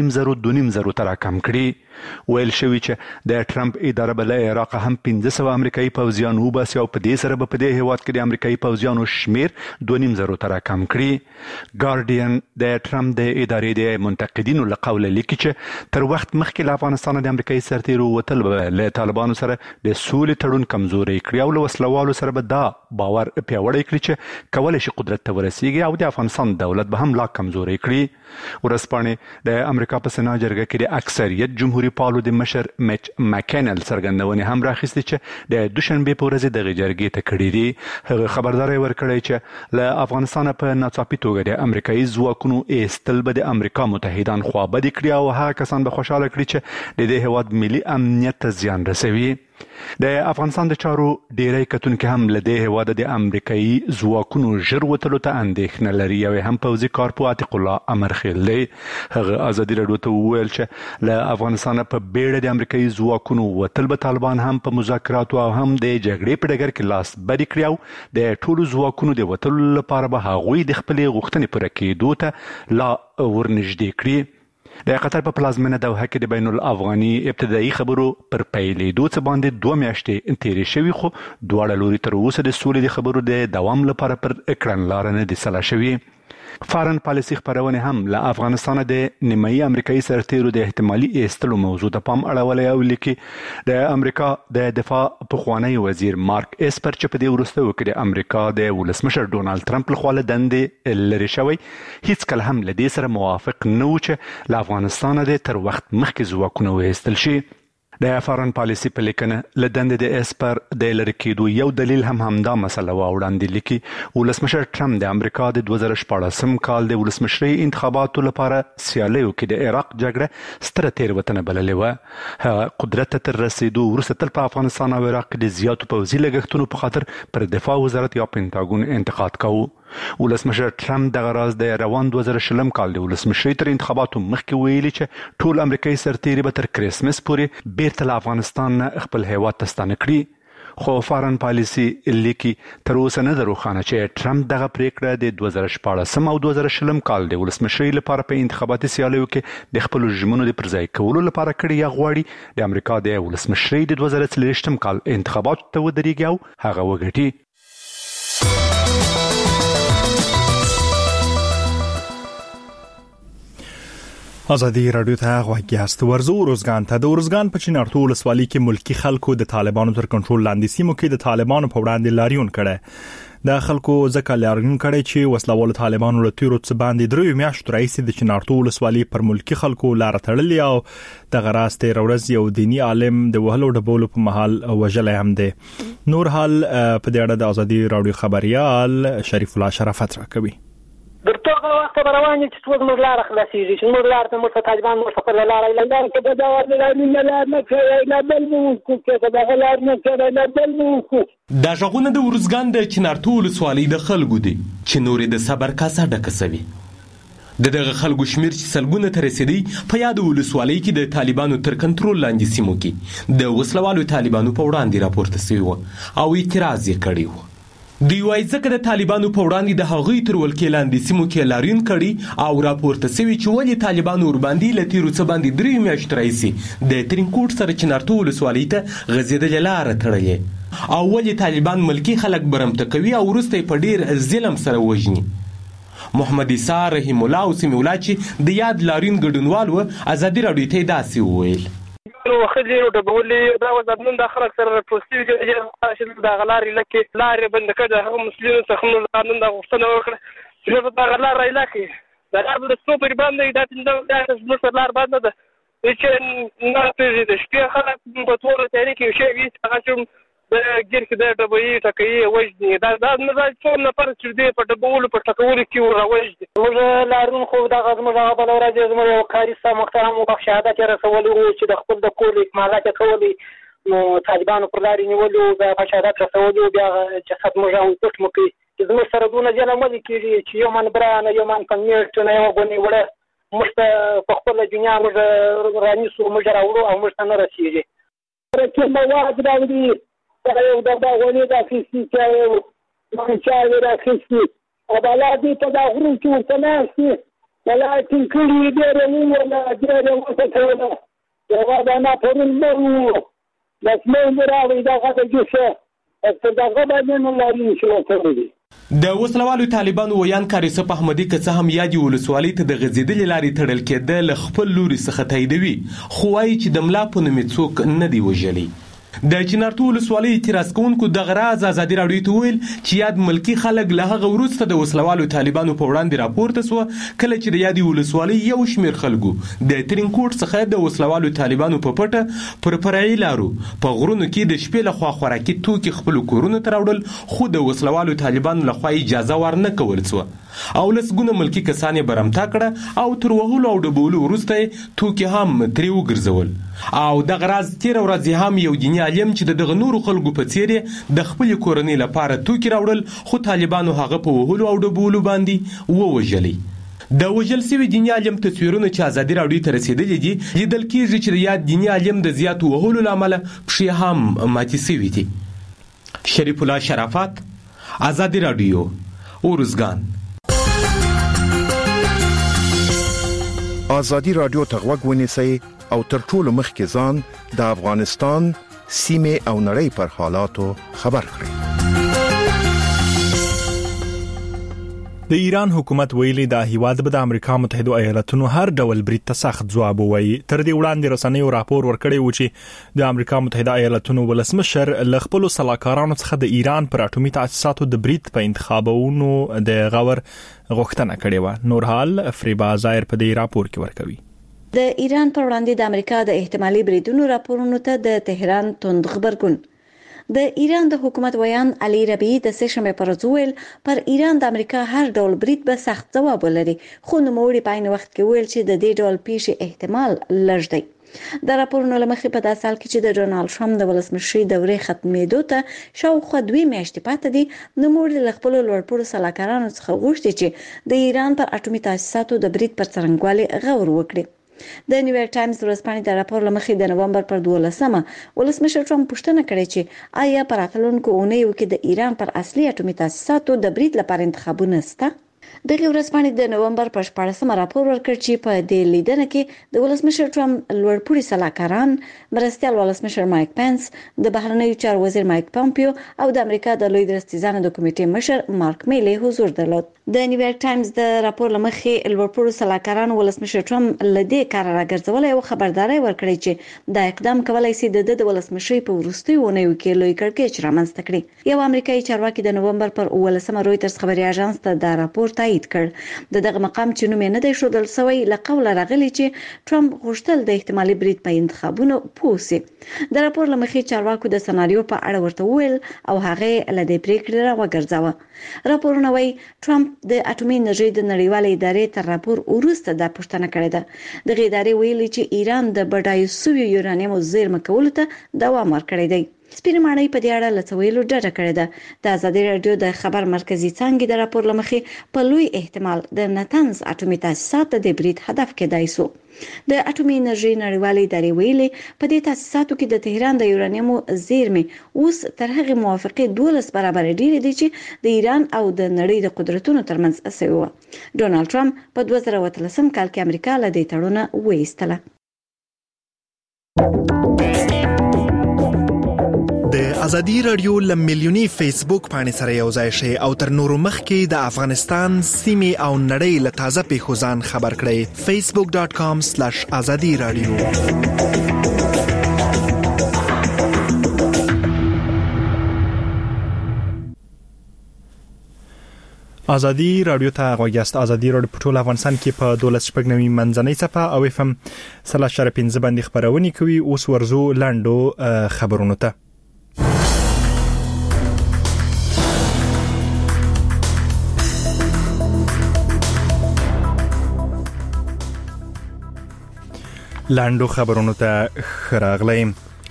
Speaker 16: 4.5 تر کم کړي. ویل شوی چې د ټرمپ اداره بل عراق هم 1500 امریکایي پوځیان وباسي او په دې سره په دې هیواد کې د امریکایي پوځیانو شمیر 2.5 تر کم کړي. ګارډین د ټرمپ د ادارې د منتقدینو له قوله لیکي چې تر وخت مخکې افغانستان د امریکایي سرتیرو وتل له طالبانو سره د سولې تړون کمزوري کړی او له وسلوالو سره به دا باور پیاوړی کړي چې کولای شي قدرت ته ورسیږي او د افغانستان دولت به هم لا کمزوري کړي. ورځپاڼې د امریکا په سنا جرګه کې د اکثریت جمهوریت پالو د مشر میچ مکینل څرګندونې هم راخیستې چې د دوشنبه په ورځ دغه جرګې ته کړې دي. هغه خبرداري ورکړی چې له افغانستان په ناڅاپي توګه د امریکایي ځواکونو ایستل به د امریکا متحدان خوابدي کړي او هغه کسان به خوشاله کړي چې د دې هیواد ملي امنیت ته زیان رسوي. د افغانستان د چارو ډیری کتونکو هم له دې هیواد د امریکایي ځواکونو ژر وتلو ته اندېښنه لري او هم پوځي کارپو عتیق الله امرخیل دی. هغه ازادي راډیو ته وویل چې له افغانستان په بیړه د امریکایي ځواکونو وتل به طالبان هم په مذاکراتو او هم د جګړې په ډګر کې لاس بری کړی او د ټولو ځواکونو د وتلو لپاره به هغوی د خپلې غوښتنې پوره کېدو ته لا ورنږدې کړي. د قطر په پلازمینه دوحه کې د بین الافغاني ابتدایي خبرو پر پیلېدو څه باندې 2 میاشتې تېرې شوي خو دواړه لوري تر اوسه د سولې د خبرو د دوام لپاره پر کړنلاره نه دي سلا شوي. فارن پالیسي خبرونه هم له افغانستان د نیمایي امریکایي سرتیرو د احتمالي ایستلو موضوع ته پام اړولی او لیکي د امریکا د دفاع پخوانی وزیر مارک اسپر چې په دې وروستیو کې د امریکا د ولسمشر ډونالد ټرمپ لخوا له دندې لرې شوی هیڅ کله هم له دې سره موافق نه و چې له افغانستان د تر وخت مخکې ځواکونه وایستل شي. د فارن پالیسي په لیکنه له دندې د اسپر د لرې کېدو یو دلیل هم همدا مسله وړاندې لیکي. ولسمشر ټرمپ د امریکا د 2014 کال د ولسمشرۍ انتخاباتو لپاره سیالیو کې د عراق جګړه ستره تېروتنه بللې وه. قدرت ته تر رسېدو وروسته تل په افغانستان او عراق کې د زیاتو پوځي لګښتونو په خاطر پر دفاع وزارت یا پینټاګون انتقاد کوو. ولسمشر ټرمپ دغه راز د روان 2020 کال د ولسمشرۍ تر انتخاباتو مخکې ویلي چې ټول امریکایي سرتیري به تر کرسمس پورې بیرته له افغانستان نه خپل هیواد ته ستانه کړي. خو فارن پالیسي لیکي تر اوسه نه ده روښانه چې ټرمپ دغه پریکړه د 2014 او 2020 کال د ولسمشرۍ لپاره په انتخاباتي سیالیو کې د خپلو ژمنو د پرځای کولو لپاره کړي یا غواړي د امریکا د ولسمشرۍ د 2023 کال انتخاباتو ته ودرېږي او هغه وګټي.
Speaker 2: آزادی رادیو ته غوږ یاست. ورزو روزګان ته د روزګان په چنارتو ولسوالۍ کې ملکی خلکو د طالبانو تر کنټرول لاندې سیمو کې د طالبانو په وړاندې لاریون کړي. د خلکو ځکه لاریون کړي چې وسلوال طالبانو له تیرو څخه باندې 3 میاشتو راځي د چنارتو ولسوالۍ پر ملکی خلکو لار تړلې او د غراسته ورځ یو دینی عالم د وهلو ډبولو په محل وجلې هم دي. نور حال په دې اړه د آزادی رادیو خبريال شریف الله شرافت راکوي.
Speaker 7: درته وخت روانه چې څوک موږ لار خلاصيږي چې موږ لار ته موږ طالبان موږ خپل لار ایلان کې په دا ورته نه لار نه کوي نه بل مو کو کې دا لار نه کوي نه بل مو کو.
Speaker 17: دا ژغونه د ورزګان د چنارتو ولسوالۍ د خلکو دي چې نورې د صبر کاسه ډکسوي. دغه خلکو شمیر چې سلګونه تر رسیدي په یاد ولسوالۍ کې د طالبانو تر کنټرول لاندې سیمو کې د وسلوالو طالبانو په وړاندې راپورته شوی و او اعتراض یې کړی و. دوی وايي ځکه د طالبانو په وړاندې د هغوی تر ولکې لاندې سیمو کې لاریون کړي او راپورته شوی چې ولې طالبانو ورباندې له تیرو څه باندې 3 میاشتې راځي د ترینکوټ سره چنارتو ولسوالۍ ته غځېدلې لاره تړلې او ولې طالبان ملکی خلک برمته کوي او وروسته په ډیر ظلم سره وژني. محمد عیسی رحیم الله او سمیولا چې د یاد لاریون ګډونوال و آزادی راډیو ته داسې وویل.
Speaker 18: نو خلي نو ډبولې دا وزن د خلک سره پروستي چې دا غلاري لکه لارې بند کړه هغه مسلمانانو څخه نو قانون دا غوښتنه وکړه چې دا غلار راځي دا د څو پر باندې دا څنګه د سرلار باندې ده چې نه پېژې د شپې خلک په تور تیری کې شي هغه چې د ګیر کې د ډبې ټکې وځي دا نه راځي څو نفر چې دې په ډبولو په ټکولو کې راوځي موږ لارون خو دا غزمه بل ورځ زموږ یو کاري سم محترم او شهادت رسولي وو چې د خپل د کول اکمالات کولي نو طالبانو پر لاري نیولو د شهادت رسولي بیا چې خدمت موږ او پټ مو کې زموږ سره دونه ځله ملي کېږي چې یو من برانه یو من کمیټ نه یو غونې وړه موږ په خپل دنیا موږ رانیسو موږ راوړو او موږ ته نه رسېږي چې مواد راوړي یو د غونې د اخیستي چې من چا راخیستي او بالا دې ته دا غرو چې ورته ناستي ولا ټینکړي ډېرې ولا ډېرې ورته کوله یوه دانه پرون مر د سمې راوړي دا غټه جوشه دا غبا نه لري چې وکړي
Speaker 17: د وسلوالو طالبانو ویان کاریسف احمدي که څه هم یادي ولسوالۍ ته د غځېدلې لارې تړل کېده له خپل لوري څخه تاییدوي خو وایي چې د ملا په نوم څوک نه دی وژلی د چنارتو ولسوالۍ اعتراض کوونکو دغه راز ازادي راډیو ته ویل چې یاد ملکي خلک له هغه وروسته د وسلوالو طالبانو په وړاندې راپورته سوه کله چې د یادې ولسوالۍ یو شمېر خلکو د ترینکوټ څخه د وسلوالو طالبانو په پټه پر فرعي لارو په غرونو کې د شپې لخوا خوراکي توکي خپلو کورونو ته راوړل خو د وسلوالو طالبانو لخوا اجازه ورنه کول سوه او لسګونه ملکي کسان یې برمته کړه او تر وهلو او ډبولو وروسته توکي هم ترې وګرځول او دغه راز تېره ورځ هم یو دیني عالم چې د دغه نورو خلکو په څېر د خپلې کورنۍ لپاره توکي راوړل خو طالبانو هغه په وهلو او ډبولو باندې ووژلی د وژل سوي دیني عالم تصویرونه چې ازادي راډیو ته رسېدلي دي لیدل کېږي چې د یاد دیني عالم د زیاتو وهلو له امله پښې هم ماتې سوي دي. شریف الله شرافت، ازادي راډیو، ارزګان.
Speaker 19: ازادي راډیو ته غوږ ونیسئ او تر ټولو مخکې ځان د افغانستان سیمې او نړۍ پر حالاتو خبر کړئ.
Speaker 2: د ایران حکومت ویلي دا هیواد به د امریکا متحده ایالاتونو هر ډول برید ته سخت ځواب ووایي. تر دې وړاندې رسنیو راپور ورکړی و چې د امریکا متحده ایالاتونو ولسمشر له خپلو سلاکارانو څخه د ایران پر اټومي تاسیساتو د برید په انتخابونو د غور غوښتنه کړې و. نورحال فریبا ظاهر په دې راپور کې ورکوي.
Speaker 8: د ایران پر وړاندې د امریکا د احتمالي بریدونو راپورونو ته د تهران توند خبرګون. د ایران د حکومت ویان علي ربیعي د سشنبه پر ورځ ویل پر ایران د امریکا هر ډول برید به سخت ځواب ولري خو نوموړي په عین وخت کې ویل چې د دې ډول پیښې احتمال لږ دی. د راپورونو لمخې په داسې حال کې چې د ډونالد ټرمپ د ولسمشرۍ دورې ختمېدو ته شاوخوا 2 میاشتې پاتې دي نوموړي له خپلو لوړپوړو سلاکارانو څخه غوښتي چې د ایران پر اټومي تاسیساتو د برید پر څرنګوالي غور وکړي. د نیویارک ټایمز ورځپاڼې د راپور لمخې د نومبر پر 12مه ولسمشر ټرمپ پوښتنه کړې چې آیا پر راتلونکو اونیو کې د ایران پر اصلي اټومي تاسیساتو د برید لپاره انتخابونه شته. دغه ورځپاڼې د نومبر پر 14مه راپور ورکړ چې په دې لیدنه کې د ولسمشر ټرمپ لوړپوړي سلاکاران، مرستیال ولسمشر مایک پنس، د بهرنیو چارو وزیر مایک پامپیو او د امریکا د لوی درستیزانو د کمیټې مشر مارک میلی حضور درلود. د نیویارک ټایمز د راپور لمخې لوړپوړو سلاکاران ولسمشر ټرمپ لدې کار راګرځولای او خبرداري ورکړي چې دا اقدام کولای شي د ولسمشرۍ په وروستیو اونیو کې لوی کړکېچ رامنځته کړي. یو امریکایي چارواکي د نومبر پر 18مه رويټرز خبري اژانس ته دا راپور تایید کړ. دغه مقام چې نوم یې نه دی ښودل شوی له قوله راغلی چې ټرمپ غوښتل د احتمالي برید په انتخابونو پوسي. د راپور لمخې چارواکو د سناریو په اړه ورته ویل او هغه لدې پریکړې راوګرځاوه. راپورونه وايي ټرمپ د اټومي انرژي د نړیوالې ادارې تر راپور وروسته دا پوښتنه کړې ده. د ادارې ویلي چې ایران د بډایو سوي یورانیم زیرمه کولو ته دوام ورکړی دی. سپینه ماڼۍ په دې اړه له څه ویلو ډډه کړې ده. د ازادي راډیو د خبر مرکزی څانګې د راپور لمخې په لوی احتمال د نتنز اټومي تاسیسات د برید هدف کېدای شو. د اټومي انرژي نړیوالې ادارې ویلي په دې تاسیساتو کې د تهران د یورانیم زیرمې اوس تر هغه موافقې 12 برابر ډېرې دي چې د ایران او د نړۍ د قدرتونو ترمنځ اسوي و. ډونالد ټرمپ په 2013 کال کې امریکا له دې تړونه وایستله.
Speaker 20: د ازادي راډیو لملیونی فیسبوک باندې سره یو ځای شي او تر نورو مخکې د افغانستان سیمې او نړۍ له تازه پیښو ځان خبر کړئ. facebook.com/azadi radio
Speaker 2: ازادي رادیو ته غوښتل ازادي رادیو په ټول افغانستان کې په 12.9 منځنۍ صفه او FM 3.15 باندې خبرونه کوي. اوس ورزو لاندو خبرونه ته. لاندو خبرونه ته خراغلی.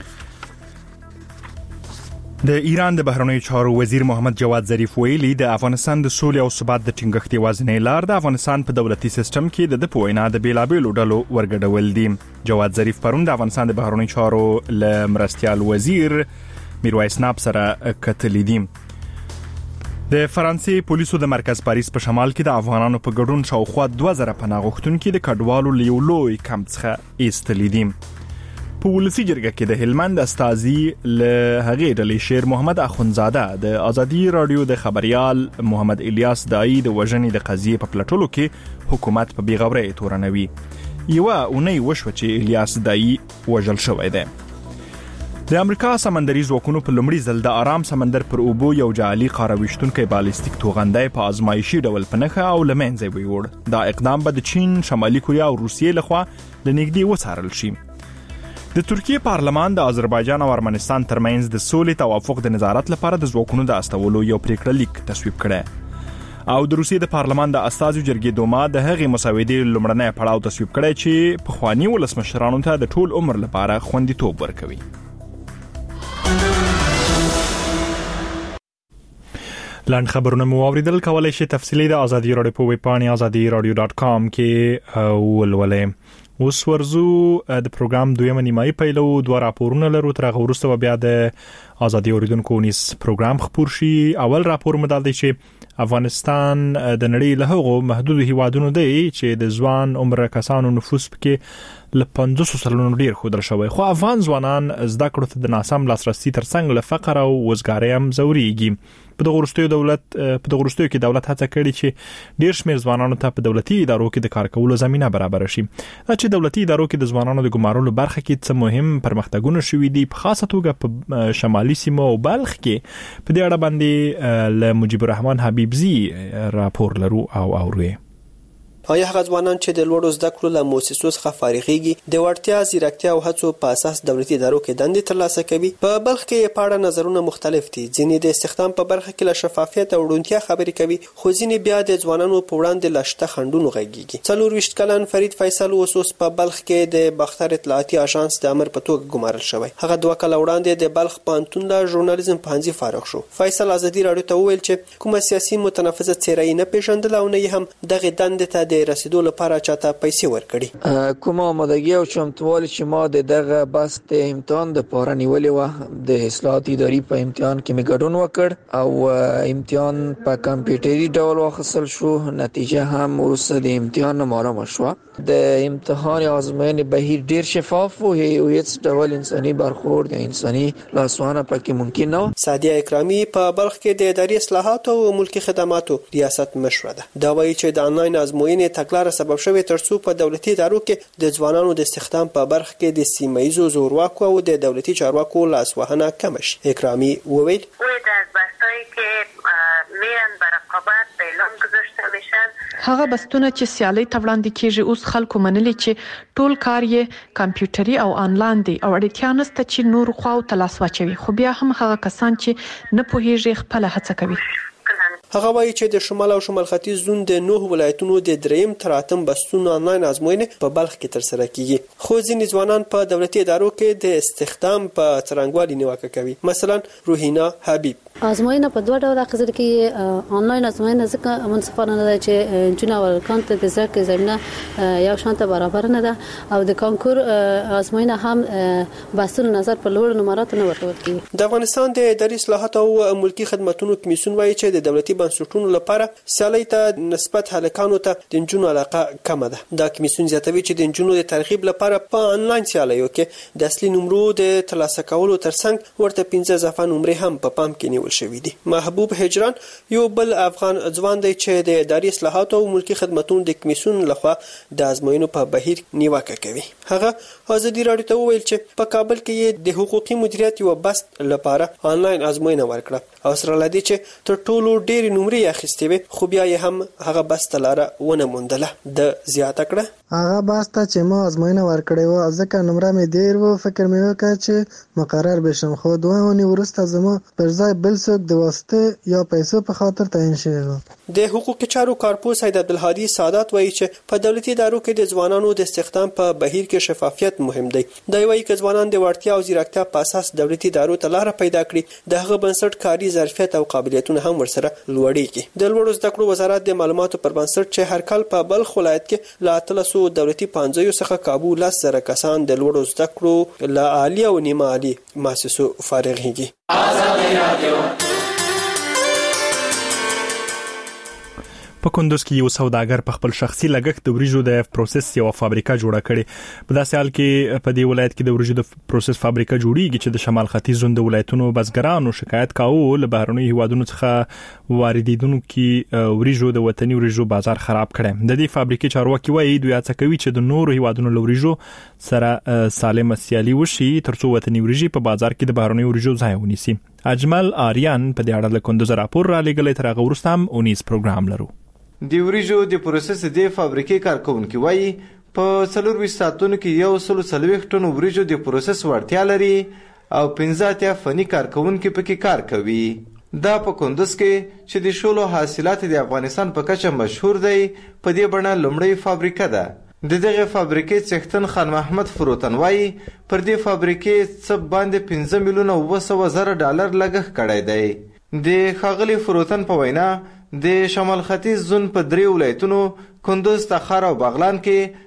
Speaker 2: د ایران د بهرنیو چارو وزیر محمد جواد ظریف ویلي د افغانستان د سولې او ثبات د ټینګښت یوازینۍ لار د افغانستان په دولتي سیستم کې د پوینا د بیلابېلو ډلو ورګډول دي. جواد ظریف پرون د افغانستان د بهرنیو چارو ل مرستيال وزیر میرویس ناب سره کتلې دي. د فرانسې پولیسو د مرکز پاریس په شمال کې د افغانانو په ګډون شاوخوا 2000 پناه غوښتونکو د کډوالو لیولوي کمپ څخه ایستلې دي. په ولسی جرګه کې د هلمند استازي له هغې ډلې شیر محمد اخونزاده د ازادي رادیو د خبريال محمد الیاس دای د وژنې د قضیې په پلټولو کې حکومت په بیغورۍ تورنوي. یو اونۍ وشو چې الیاس دای وژل شوی دی. د امریکا سمندري ځواکونو په لومړي ځل د آرام سمندر پر اوبو یو جعلي قارویشتونکي بالستیک توغندۍ په ازمایشي ډول په نخښه او لمنځه ویوړ. دا اقدام به د چین، شمالي کوریا او روسیې لخوا لنګدي وڅارل شي. د ترکیه پارلمان د آذربایجان او ارمنستان ترمنځ د سولې توافق د نظارت لپاره د ځواکونو د استولو یو پریکړه لیک تصویب کړه. او د روسیې د پارلمان د استازو جرګې دوما د هغې مسودې لومړنی پړاو تصویب کړی چې په خواني ولسمشرانو ته د ټول عمر لپاره خوندیتوب ورکوي. لاند خبرونه مو اوریدل. کولای شئ تفصیلی د ازادي رادیو په ویب پاڼه azadiradio.com کې ولولئ. اوس ورزو د پروګرام دویمه نیمایي پیلو. دوه راپورونه لرو. تر هغه وروسته بیا د ازادي اوریدونکو نیس پروګرام خپور شي. اول راپور مدال دی چې افغانستان د نړۍ له هغو محدود هیوادونو دی چې د ځوان عمر کسانو نفوس پکې له 500 سلنو ډیر خودل شوی. خو افغان ځوانان زده کړو ته د ناسم لاسرسي ترڅنګ له فقر او وزګارۍ هم زوريږي. په دغه وروستیو کې دولت هڅه کړې چې ډیر شمېر ځوانانو ته په دولتي ادارو کې د کار کولو زمينه برابر شي. دا چې دولتي ادارو کې د ځوانانو د ګمارلو برخه کې څه مهم پرمختګونه شوي دي. په خاصه توګه په شمالي سیمو او بلخ کې په دې اړه باندې له مجيب الرحمن حبیبزي راپور لرو او اورو.
Speaker 21: آیا هغه ځوانان چې د لوړو زده کړو له مؤسسو څخه فارغېږي د وړتیا، ځیرکتیا او هڅو په اساس دولتي ادارو کې دندې ترلاسه کوي؟ په بلخ کې په اړه نظرونه مختلف دي. ځینې د استخدام په برخه کې له شفافیت او روڼتیا خبرې کوي، خو ځینې بیا د ځوانانو په وړاندې له شته خنډونو غږیږي. 24 کلن فرید فیصل اوس په بلخ کې د باختر اطلاعاتي اژانس د امر په توګه ګمارل شوی. هغه 2 کال وړاندې د بلخ پوهنتون له ژورنالیزم پوهنځي فارغ شو. فیصل ازادي رادیو ته وویل چې کومه سیاسي متنفذه څېره یې نه پیژندل او نه هم دغه دندې ته د رسیدو لپاره چاته پیسې ورکړي.
Speaker 22: کومه آمادګي او چمتووالی چې ما دغه بس د امتحان د پاره نیولې و د اصلاحات اداري په امتحان کې مې ګډون وکړ او امتحان په کمپیوټري ډول واخیستل شو. نتیجه هم وروسته د امتحان معلومه شوه. د امتحان آزموینې بهیر ډیر شفاف و او هیڅ ډول انساني برخورد یا انساني لاسوهنه پکې ممکن نه و.
Speaker 21: سعدیه اکرامی په بلخ کې د اداري اصلاحات او ملکی خدماتو ریاست مشره ده. دا وایي چې د انلاین آزموینې تګلاره سبب شوی ترڅو په دولتي ادارو کې د ځوانانو د استخدام په برخه کې د سیمایي زورواکو او د دولتي چارواکو لاسوهنه کم شي. اکرامی وویل
Speaker 23: هغه بستونه چې سیالي ته وړاندې کیږي اوس خلکو منلي چې ټول کار یې کمپیوټري او آنلاین دی او اړتیا نشته چې نور خواو تلاس واچوي. خو بیا هم هغه کسان چې نه پوهیږي خپل هڅه کوي.
Speaker 21: هغه وایي چې د شمال او شمال ختیځ زون د 9 ولایتونو د 3 تر 8 بستونو آنلاین آزموینې په بلخ کې ترسره کیږي. خو ځینې ځوانان په دولتي ادارو کې د استخدام په څرنګوالي نیوکه کوي. مثلا روحینا حبیب
Speaker 24: آزموینه په 2 ډول اخیستل کیږي. آنلاین آزموینه ځکه منصفانه نه ده چې جنا ولکان ته د ځکه زمينه یو شانته برابر نه ده او د کانکور آزموینه هم بحثونو نظر په لوړ نمراتو نه ورکول کیږي.
Speaker 21: د افغانستان د اداري اصلاحات او ملکی خدماتو کمیسیون وایي چې د دولتي بنسټونو لپاره سیالي ته نسبت هلکانو ته د جنونو علاقه کم ده. دا کمیسیون زیاتوي چې د جنونو د ترغیب لپاره په آنلاین سیالیو کې د اصلي نمرو د ترلاسه کولو ترڅنګ ورته 15 اضافه نمرې هم په پام کې نیول شوې دي. محبوب هجران یو بل افغان ځوان دی چې د اداري اصلاحات او ملکی خدماتو د کمیسیون لخوا د آزموینو په بهیر نیوکه کوي. هغه ازادي رادیو ته وویل چې په کابل کې د حقوقي مدیریت یو بست لپاره آنلاین آزموینه ورکړه او سره لدی چې تر ټولو ډېری نمرې اخیستې وي خو بیا یې هم هغه بس تلاره ونه موندله. د زیاته کړه
Speaker 1: هغه باسته چې ما ازموینه ورکړې و ځکه نمره مې ډېر و فکر مې وکړ چې مقرر بشم خو 2 اونۍ وروسته زما پر ځای بل څوک د واسطه یا پیسو په خاطر تعیین شوی و.
Speaker 21: د حقوقي چارو کارپوه سید عبدالهادي سادات وایي چې په دولتي ادارو کې د ځوانانو د استخدام په بهیر کې شفافیت مهم دی. دا وایي چې ځوانان د وړتیا او ځیرکتیا په اساس دولتي ادارو ته لار پیدا کړي د هغه بنسټ کاري ظرفیت او قابلیتونه هم ورسره لوړیږي. د لوړو زده کړو وزارت د معلوماتو پر بنسټ چې هر کال په بلخ ولایت کې لا 300 دولتي پانځیو څخه کابو 10,000 کسان د لوړو زده کړو له عالی او نیمه عالی مؤسسو فارغېږي.
Speaker 2: په کندوز کې یو سوداګر په خپل شخصي لګښت د وریجو د پروسس یو فابریکه جوړه کړې. په داسې حال کې په دې ولایت کې د وریجو د پروسس فابریکه جوړیږي چې د شمال ختیځ زون د ولایتونو بزګرانو شکایت کاوه له بهرنیو هیوادونو څخه واردیدونکو وریجو د وطني وریجو بازار خراب کړي. د دې فابریکې چارواکي وایي دوی هڅه کوي چې د نورو هیوادونو لوریجو سره سالمه سیالي وشي ترڅو وطني وریجې په بازار کې د بهرنیو وریجو ځای ونیسي. اجمل آریان په دې اړه له کندوز راپور را لېږلی. تر هغه وروسته هم اونیز پروګرام لرو.
Speaker 3: د وریجو د پروسس د فابریکې کارکونکي وایي په 24 ساعتونو کې 140 ټن وریجو د پروسس وړتیا لري او 15 فني کارکونکي پکې کار کوي. دا په کندوز کې چې د شولو حاصلات د افغانستان په کچه مشهور دی په دې بڼه لومړی فابریکه ده. د دغه فابریکې څښتن خان محمد فروتن وایي پر دې فابریکې څه باندې 15 میلیونه $200,000 لګښت کړی دی. د ښاغلي فروتن په وینا د شمال ختیځ زون په 3 ولایتونو کندوز، تخار او بغلان کې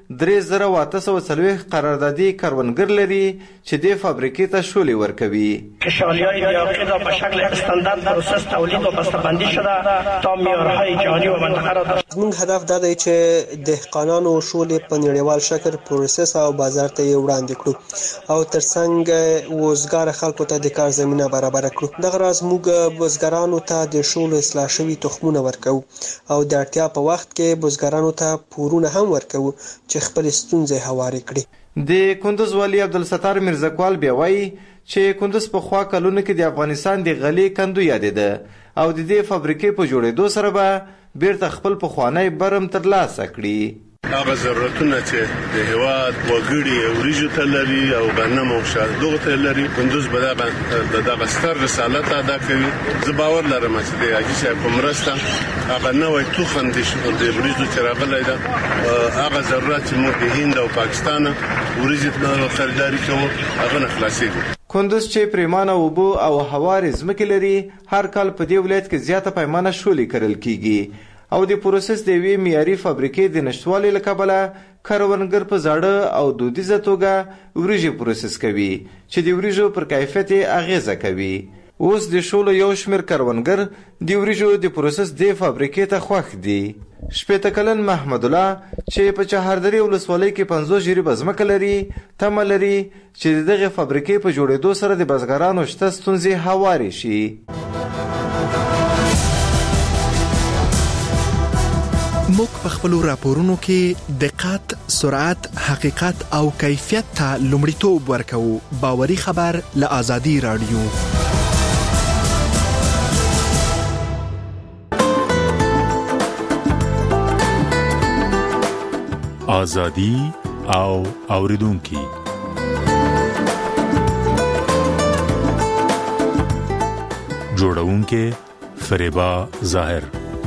Speaker 3: 3840 قراردادي کاروانګر لري چې د فابریکې ته شولې ورکوي.
Speaker 4: شالیهای یاقی را به شکل استاندارد پروسس تولید و بسته‌بندی شده تا معیارهای جهانی و منطقه را
Speaker 21: زموږ هدف دا دی چې دهقانانو شولې په نړیوال شکل پروسس او بازار ته وړاندې کړو او ترڅنګ وزګار خلکو ته د کار زمينه برابر کړو. دغه راز موږ بزګرانو ته د شولو اصلاح شوي تخمونه ورکو او د اړتیا په وخت کې بزګرانو ته پورونه هم ورکو چې خپل ستونزې هوارې کړي.
Speaker 3: د کندوز والی عبدالستار میرزکوال بیا وایي چې کندوز په خوا کلونو کې د افغانستان د غلې کندو یادېده او د دې فابریکې په جوړېدو سره به بیرته خپل پخوانی برم ترلاسه کړي.
Speaker 9: هغه ضرورتونه چې د هیواد وګړي وریجو ته لري او غنم او شادو ته لري کندوز به دغه ستر رسالت ادا کوي. زه باور لرم چې د حاجي صاحب په مرسته هغه نوې توخم د وریجو چې راغلی ده هغه ضرورت چې موږ د هند او پاکستان وریجو خریداري کوو هغه نه خلاصېږي.
Speaker 3: کندوز چې پریمانه اوبو او هوارې ځمکې لري هر کال په دې ولایت کې زیاته پیمانه شولې کرل کیږي او د پروسس د یوې معیاري فابریکې د نشتوالي له کبله کاروانګر په زاړه او دودیزه توګه وریجې پروسس کوي چې د وریجو پر کیفیت اغیزه کوي. اوس د شولو یو شمېر کاروانګر د وریجو د پروسس د فابریکې ته خوښ دي. 80 کلن محمد الله چې په چهاردری ولسوالۍ کې 50 جریبه ځمکه لري تمه لري چې دغه فابریکې په جوړېدو سره د بزګرانو شته ستونزې هوارې شي.
Speaker 20: موږ په خپل راپورونو کې دقت، سرعت، حقیقت او کیفیت ته لومړیتوب ورکوو. باوري خبر له آزادي رادیو.
Speaker 25: آزادي او اوریدونکو جوړونکو فریبا ظاهر.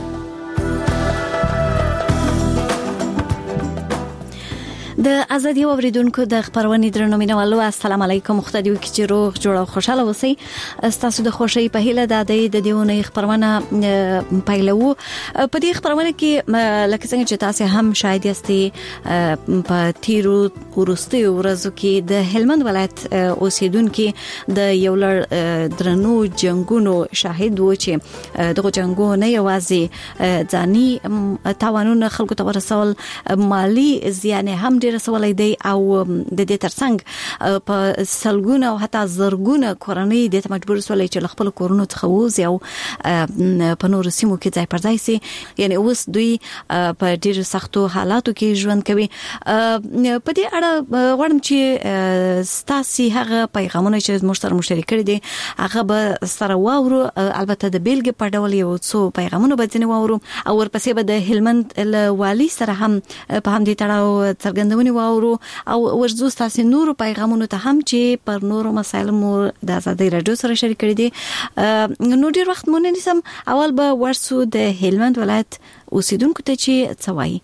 Speaker 8: د ازادي اوریدونکو د خبرونې درنو مینوالو السلام علیکم. خدای دې چې روغ جوړ او خوشاله اوسئ. تاسو د خوشی په هیله د دیونه خبرونه پایلو په دې خبرونه کې لکه څنګه چې تاسو هم شاید یاستئ په تیرو ورستي ورځو کې د هلمند ولایت اوسیدونکو د یو لړ درنو جنگونو شاهد و چې دغه جنگونه نه یوازې ځاني تاوانونه خلکو ته ورسول مالی زیان هم ډیر سوالای دی او د دې ترڅنګ په سلګونه او حتی زرګونه کورنۍ د مجبور سوالای چې خپل کورونو څخه وځي او په نور سیمو کې ځای پر ځای سي یعنی اوس دوی په ډیر سختو حالاتو کې ژوند کوي. په دې اړه غواړم چې ستاسو هغه پیغامونه چې موږ سره مشترک کړي دي هغه به سره واورو. البته د بیلګې په ډول یو څو پیغامونه به ځنې واورو او ورپسې به د هلمند والي سره هم په همدې تړاو څرګندونې واورو او ورزو ستاسو نور پیغامونه ته هم چې پر نورو مسایلو مو د آزادۍ رادیو سره شریک کړي دي. نو ډیر وخت مونږ نسم اول به ورسو د هلمند ولایت اوسیدونکو ته چې څه وایي.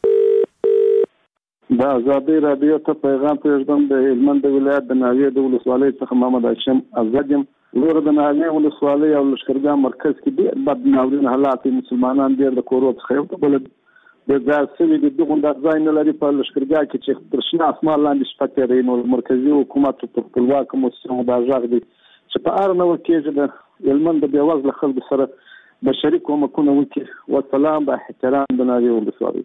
Speaker 5: د آزادۍ رادیو ته پیغام پرېږدم. د هلمند ولایت د ناوې د ولسوالۍ څخه محمد هاشم آزاد یم. ورور د ناوې ولسوالۍ او لښکرګاه مرکز کې ډېر بد ناورین حالات مسلمانان ډېر د کورو څخه یو بل د ځای سوي د دغه د ځای نه لري. په لښکرګاه کې چې تر شنه اسمان لاندې شپه تېروي نو مرکزي حکومت په خپلواک موسسو دا ژغ دی چې په اړه نو کېږي د هلمند د بېوزله خلکو سره بشري کومکونه وکړي. والسلام با احترام د ناوې ولسوالۍ.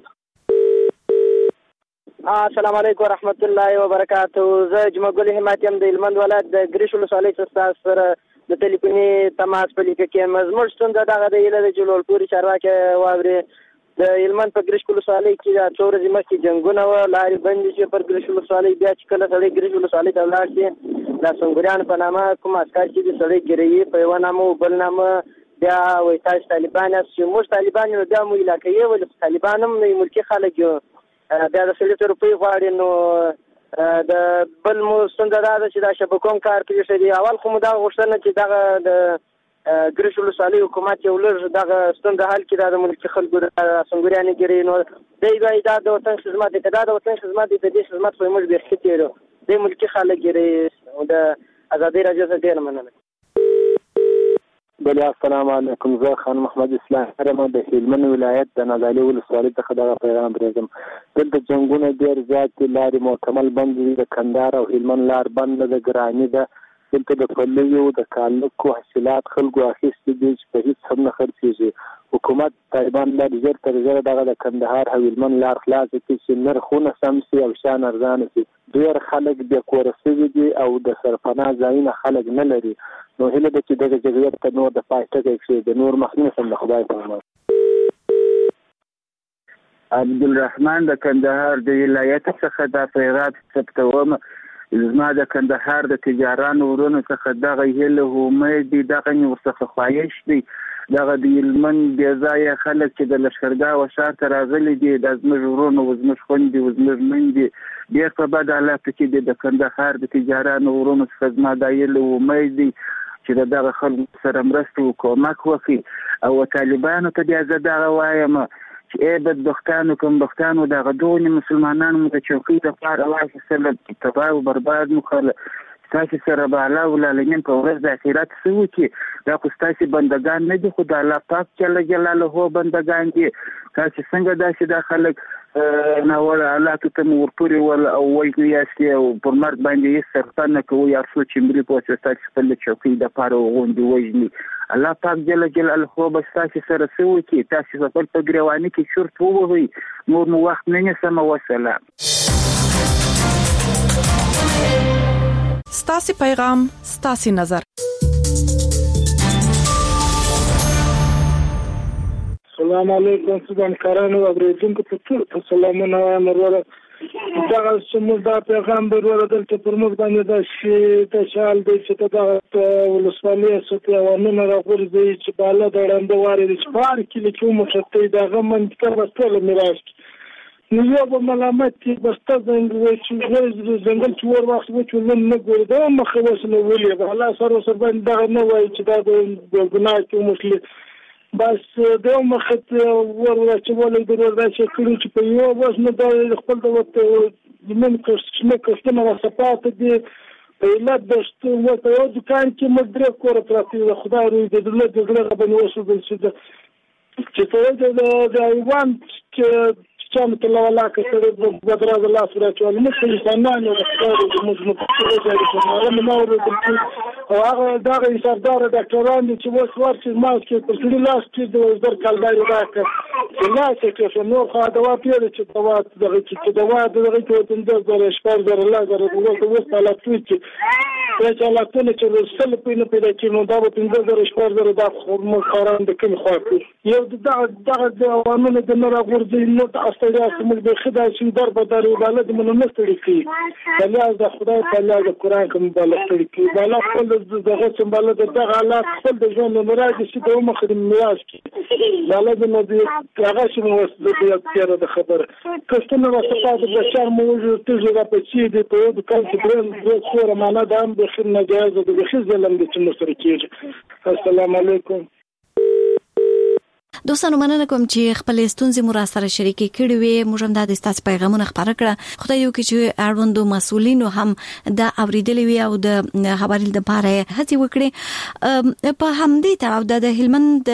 Speaker 6: السلام علیکم ورحمت الله وبرکاته. زه جمعګل همت یم د هلمند ولایت د ګریش ولسوالۍ څخه سره د ټلیفوني تماس په لیکه کې مزموږ ستونزه دغه د ایله د جلول پوری چارواکي واوري د هلمند په ګریش ولسوالۍ کې د څو ورځې مخکې جنگونه و لارې بندې شي پر ګریش ولسوالۍ. بیا چې کله سړی ګریش ولسوالۍ ته ولاړ شي د سنګریان په نامه کوم عسکر چې د سړی ګیروي په یو نامه بل نامه بیا وایي تاسو طالبان یاست چې موږ طالبان یو بیا مو علاقې ولې طالبان هم نه ملکي خلک یو بیا د سړي ته روپۍ غواړي. نو د بل مو ستونزه دا ده چې دا شبکوم کار کوي شي. اول خو مو دا غوښتنه چې دغه د ګریش ولسوالۍ حکومت یو لږ دغه ستونزه حل کړي د ملکي خلکو د سنګریانې ګیري. نو دی وایي دا د وطن خدمت دی که دا د وطن خدمت دی د دې خدمت خو موږ بیخي تېرو دی ملکي خلک ګیري. د ازادۍ راډیو څخه ډېره مننه.
Speaker 5: بله السلام علیکم. زه خان محمد اسلام هرم د هلمند ولایت د نازالي ولسوالۍ څخه دغه پیغام پرېږدم. دلته جنګونه ډېر زیات دي. لارې مکمل بند دي. د کندهار او هلمند لار بنده ده ګراني ده. دلته د پلیو د کالکو حاصلات خلکو اخیستي دي چې په هېڅ هم نه خرڅېږي. حکومت طالبان باید ژر تر ژره دغه د کندهار او هلمند لار خلاصه کړي چې نرخونه سم شي او شیان ارزانه شي. ډېر خلک بې کوره شوي دي او د سرپناه ځایونه خلک نه لري. نو هیله ده چې دغه جګړې ته نور د پای ټکی کښېږدي. د نور مخنیوی سم د خدای په امان.
Speaker 10: عبدالرحمن د کندهار د ولایت څخه دا پیغام ثبتوم. زما د کندهار د تجارانو ورونو څخه دغه هیله امید دي دغه مې ورڅخه خواهش دی دغه د هلمند بې ځایه خلک چې د لښکرګاه و ښار ته راغلي دي دا زموږ ورونه و زموږ خویندې و زموږ میندې ډېر په بد حالاتو کې دي. د کندهار د تجارانو ورونو څخه زما دا هیله امید دی چې د دغه خلکو سره مرسته و کومک وکړي. او طالبانو ته بیا زه دغه وایم چې ای بدبختانو کمبختانو دغه دغونې مسلمانانو مو د چوکۍ دپاره واخیستله تباه و برباد مو کړله. ستاسې سره به الله العالمین په ورځ د آخرت څه وکړي. دا خو ستاسې بندګان نه دي خو د الله پاک جل جلاله بندګان دي. تاسې څنګه داسې دا خلک ناوړه حالاتو ته مو ورپورې ول او وژنې یاستې او پر مرګ باندې هېڅ سرپه نه کوئ هر څو چې ملي پوځ ستاسې خپل د چوکۍ دپاره وغوندې وژني. الله پاک جل جلاله به ستاسې سره څه وکړي. تاسې خپل په ګریواني کې چورت ووهئ. نور مو وخت نه نیسم. وسلام.
Speaker 23: ستاسو پیغام ستاسو نظر.
Speaker 11: السلام علیکم سودان کارانو اوریدونکو ته سلامونه وایم. وروره دغه سمو دا پیغام به وروره دلته پر موږ باندې دا شي د شال دی چې دا ولسوالۍ ستې اوامر راغورځي چې بالا د وړاندې واري چې پار کې چې مو شته دغه منطقه وستله میراث نو یو به ملامت کې بسته ځنګل چې ور وخت و چې نن نه ګوري دا مخه وسله ولې به الله سره سر باندې دغه نه وایي چې دا د ګناه کې مسلم بس دا مخت ور چې ولې د وردا چې کړي چې په یو واس نه د خپل د وته من کښته نه صفات دي په لاد دشت و ته یو دکان کې مدرک کور پراتی خدای روی د دولت د غره باندې وسو چې ته د ایوان چې چانه ته ولا کړه بدر د الله سره چول مخې فنان او ښکار موږ نو نو او هغه دغه سردار ډاکټران چې وس ورچ ما چې پر سړي لاس چې د وزیر کلداري راکړه لا چې نو خو دوا پیل چې دوا دغه چې دوا دغه ته د شپږ زره لا زره وسه لا چې لا ټول چې وسل په پیدا کې نو دا په 15000 شپږ زره دا خو مقارن د کوم خو یو دغه د عوامل د نور غورځي نو تاسو موږ د خدای چې در په داري بلد مونږ نه ستړي کی الله د خدای په الله د قران کوم بلد ستړي کی بالا خپل دغه چې بلد دغه حالات خپل د ژوند مراد چې د عمر خدمت میراث کی بلد نو دی هغه چې موږ د تیر د خبر کستنه وسطه د بشر موجود تجربه په چې د په د کال کې د خور معنا د هم د خدمت جایز د خزلم د چې مستر کیږي السلام علیکم
Speaker 8: دوستانو مننه کوم چې خپل ستونزې مو را سره شریکې کړې وي موږ هم د تاسو پیغامونه خبره کړه خدای یو چې اړوندو مسؤلینو هم د اوریدلې وي او د خبرې لپاره هڅه وکړي په همدې تړاو د هلمند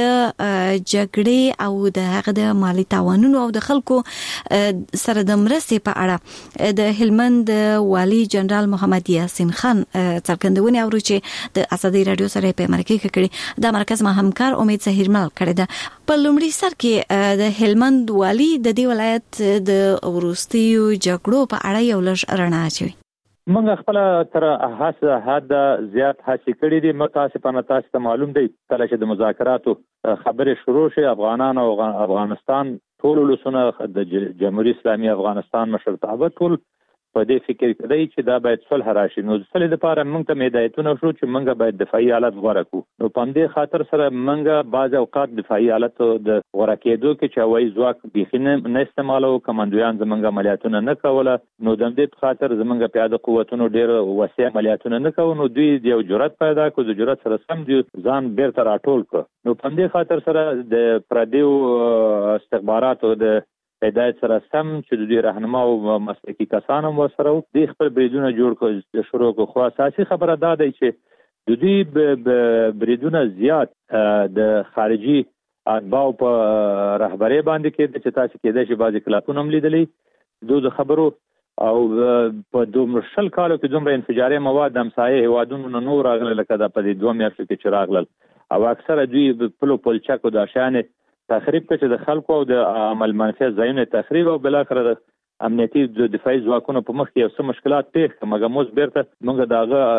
Speaker 8: جګړې او د هغه د مالی تاوانونو او د خلکو سره د مرستې په اړه د هلمند والي جنرال محمد یاسین خان څرګندونه اورو چې د ازادي رادیو سره په مرکه کې کړي د مرکز ما همکار امید زهیرمل کړی ده په لومړي سر کې د هلمند والي د دې ولایت د وروستیو جګړو په اړه یو لږ رڼا اچوي
Speaker 12: موږ خپل تر هڅه حد زیات هڅه کړې دي متاسفانه تاسو ته معلوم دی کله چې د مذاکراتو خبرې شروع شي افغانان او افغانستان ټول لسونه د جمهوریت اسلامي افغانستان مشرتابه ټول په دې فکر کوي چې دا باید صلح راشي نو صلح لپاره موږ ته هدایتونه شو چې موږ باید دفاعي حالت غوړه کړو نو په دې خاطر سره موږ بعض اوقات دفاعي حالت د غوړه کېدو کې چې وایي ځواک بيخینه نه استعمالو کمانډویان زمونږ عملیاتونه نه کوله نو د دې خاطر زمونږ پیاده قوتونو ډېر وسیع عملیاتونه نه کوو نو دوی د جرأت پیدا کړو د جرأت سره سم دي ځان بیرته راټول کړ نو په دې خاطر سره د پردیو استخباراتو د هدایت سره سم چې د دې راهنما او مسلکي کسانو سره د خپل بریدونه جوړ کړ شروع کو خو اساسي خبره دا دی چې د دې بریدونه زیات د خارجي اتباع په رهبری باندې کې چې تاسو کې د شي بعضی کلاپونه هم لیدلې د خبرو او په دومره شل کالو کې دومره انفجاري مواد همسایه هوادونو نور راغله لکه د په 2 میاشتو کې چې راغلل او اکثره دوی په پلچکو د شانه تخریب کړي د خلکو او د عمل منفي ځایونه تخریب او بل اخر د امنیتي د دفاعي ځواکونو په مخ کې یو څه مشکلات پیښ کړه موږ بیرته موږ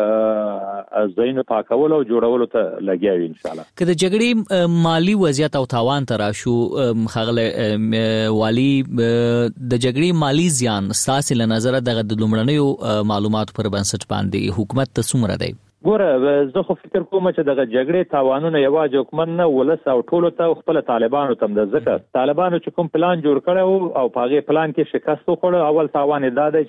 Speaker 12: داغه ځایونه پاکول او جوړول ته لګیاو ان شاء الله
Speaker 13: که د جګړې مالی وضعیت او تاوان تر شو خغله والی د جګړې مالی زیان ساسي له نظر دغه د لومړنیو معلومات پر بنسټ باندې حکومت ته څومره دی
Speaker 12: ګوره زه خو فکر کوم چې دغه جګړې تاوانونه یوازې حکومت نه ولس او ټولو ته خپل طالبانو تم د ذکر طالبانو چې کوم پلان جوړ کړو او په هغه پلان کې شکست وکړ اول تاوان دا دی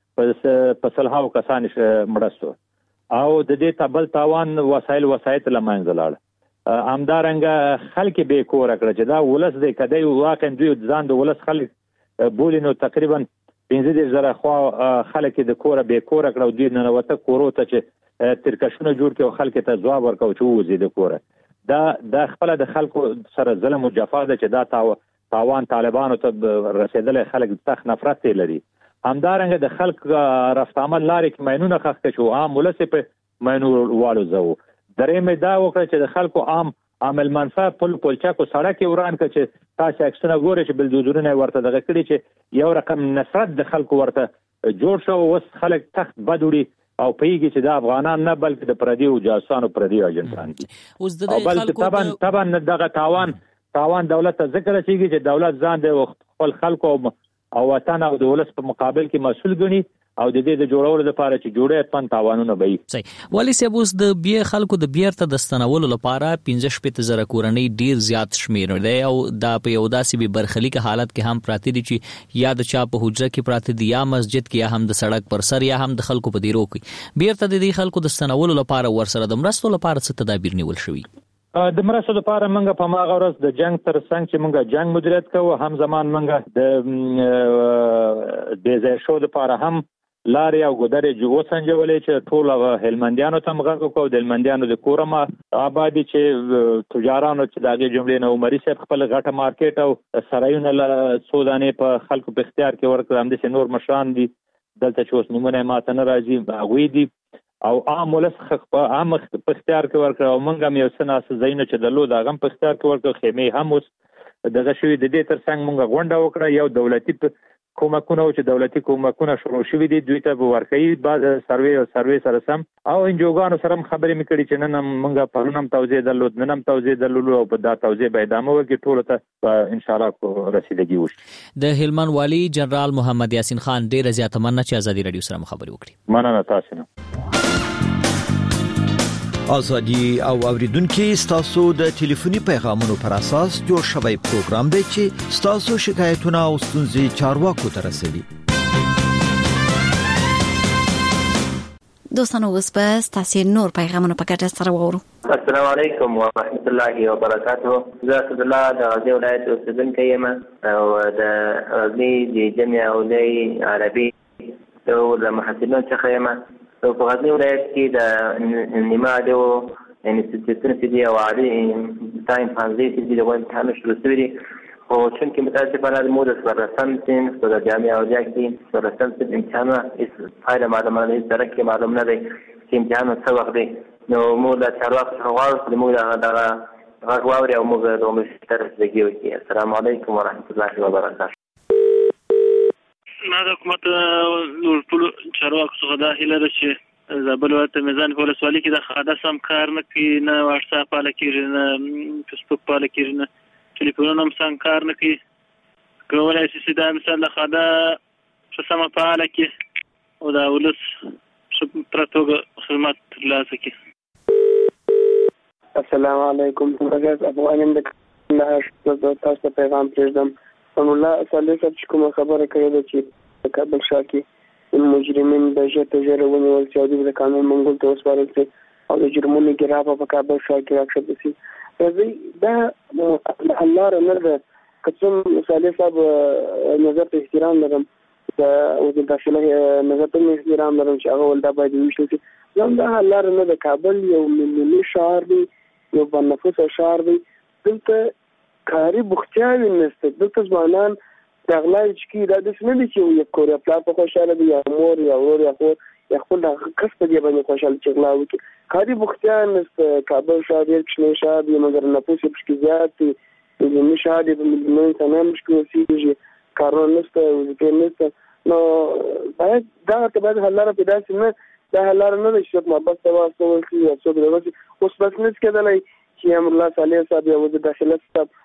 Speaker 12: چې په صلحاو کسان مړستو او د دې تبل تاوان وسایل لمنځه لاړ همدارنګه خلک به کور کړ چې دا ولس دې کدی واقع دوی ځان د ولس خلک بولینو تقریبا 15000 خو خلک د کور به کور کړو دوی نه وته کورو ته چې ترکشونه جوړ کړي او خلک ته ځواب ورکاو چې وځي د کوره دا خپل د خلکو سره ظلم او جفا ده چې دا تاوان طالبانو ته رسیدل خلک سخت نفرت لري همدارنګه د خلک رفت عمل لارې کې مینونه خښته شو عام ولس په مینو والو زو درېمه دا وکړه چې د خلکو عام عمل منفعه پلچکو سړک وران کړي چې تاسو اکسنه ګوري چې بلدودونه ورته دغه کړي چې یو رقم نفرت د خلکو ورته جوړ شو وس خلک تخت بدوړي او پیږي چې د افغانان نه بلکې د پردیو جاسوسانو پردیو اجنټان دي
Speaker 13: اوس د خلکو
Speaker 12: طبعا دغه تاوان دولت ته ذکر شيږي چې دولت ځان د خپل خلکو او وطن او د ولس په مقابل کې مسؤل ګڼي او د دې د جوړولو لپاره چې جوړه پن تاوانونه وي
Speaker 13: صحیح ولی سبوس د بیا خلکو د بیرته د ستنولو لپاره 15000 کورنۍ ډیر زیات شمیر دی او دا په یو داسې به برخلیک حالت کې هم پراته دي چې یا د چا په حجره کې پراته دي یا مسجد کې یا هم د سړک پر سر یا هم د خلکو په دیرو کې بیرته د دې خلکو د ستنولو لپاره ورسره د مرستو لپاره څه تدابیر نیول شوی
Speaker 12: د مرستو لپاره موږ په ماغه ورځ د جنگ تر څنګ چې موږ جنگ مدیریت کوو هم زمان موږ د ځای شو لپاره هم لارې او ګودرې جو سنجولې چې ټول هلمندیانو ته مغه کو د هلمندیانو د کورما آبادی چې تجارانو چې دغه جملې نو عمري صاحب خپل غټه مارکیټ او سرایونه سودانې په خلکو په اختیار کې ورکړل هم د نور مشران دي دلته چې اوس نمونه ماته نه راځي هغه دي او عام ولس په عام په اختیار کې ورکړ او موږ هم یو سناس زینو چې د لو د غم په اختیار کې ورکړ خیمه هم اوس دغه شوی د دې ترڅنګ موږ غونډه وکړه یو دولتي کومکونه او چې دولتي کومکونه شروع شوي دي دوی ته ورکړي بعد سروې سره سم او انجوګانو سره خبرې میکړي چې نن موږ په نوم توزیع درلود نن هم توزیع درلود او په دا توزیع به ادامه وکړي ټول ته ان شاء الله رسیدګي وشي
Speaker 13: د هلمند والی جنرال محمد یاسین خان ډیر زیات مننه چې ازادي رادیو سره خبرې وکړي
Speaker 12: مننه تاسو نه
Speaker 7: ازادي او اوریدونکو ستاسو د ټلیفوني پیغامونو پر اساس جوړ شوی پروګرام دی چې ستاسو شکایتونه او ستونزې چارواکو ته رسوي.
Speaker 8: دوستانو اوس به ستاسو نور پیغامونه په ګډه سره وورو.
Speaker 14: السلام علیکم ورحمت الله وبرکاته. زه اسد الله د غزنی ولایت اوسیدونکی یم او د غزنی د جامعه اولي عربي او د محصلینو څخه یم. په غزنی ولایت کې د نیماډو انسټیټیوټونو کې دی او عادي تایم پانځي چې د امتحان شروع شوی دی او چې متاسفانه د مو د څلورم صنف د جامعه اولیا کې څلورم صنف امتحان فایل معلومات سره کې معلوم نه دی چې امتحان څه وخت دی نو مو د چارواکو څخه غواړو چې موږ دغه غږ واوري او موږ د مشترک رسیدګي وکړي. السلام علیکم ورحمت الله وبرکاته.
Speaker 15: ما د حکومت نور ټول چارواکو څخه دا هیله ده چې زابل ولایت میزان په ولسوالۍ کې د خاده سم کار نه کوي نه واتساپ پاله کېږي نه فیسبوک پاله کېږي نه ټلیفونونه هم سم کار نه کوي. کولی شي چې دا مثال د خاده په سمه فعاله کړي او د ولس په توګه خدمات ترلاسه کړي.
Speaker 16: السلام علیکم. افغانم د تاسو ته پیغام پرېږدم. الله صلی صاحب چې کومه خبره کړې ده چې کابل ښار کې مجرمین د ژر ونیول چې دوی د قانون منګول ته وسپارل شي او د جرمونو ګرافه په کابل ښار کې راکښته شي. دا الله نه ده که څوم صلی صاحب نظر ته احترام لرم د وزیر داخله نظر ته احترام لرم چې هغه ولدا باید وشي چې دا الله نه ده. کابل یو ملي شهر دی یو بنفسه شهر دی. دلته کاری بوختیاوی نسته دلته ځوانان د اغلای چې دا د سمې چې یو کور خپل په خوشاله دی یا مور یا ور یا خو یا خپل د کس په دی باندې خوشاله چې اغلا وکړي. کاری بوختیان نسته. کابل شهر ډېر کوچنی شهر دی مګر نفوس یې پکې زیات دی. د ملي شهر دی په ملي تمام مشکل اوسېږي کارونه نسته وظیفې نسته. نو باید دا ته باید حل لاره پیدا شي. نه دا حل لاره نه ده چې څوک محبت ته واستول شي یا څوک دغسې اوس بس نه کېدلی چې امرالله صالح صاحب یا وزیر داخله صاحب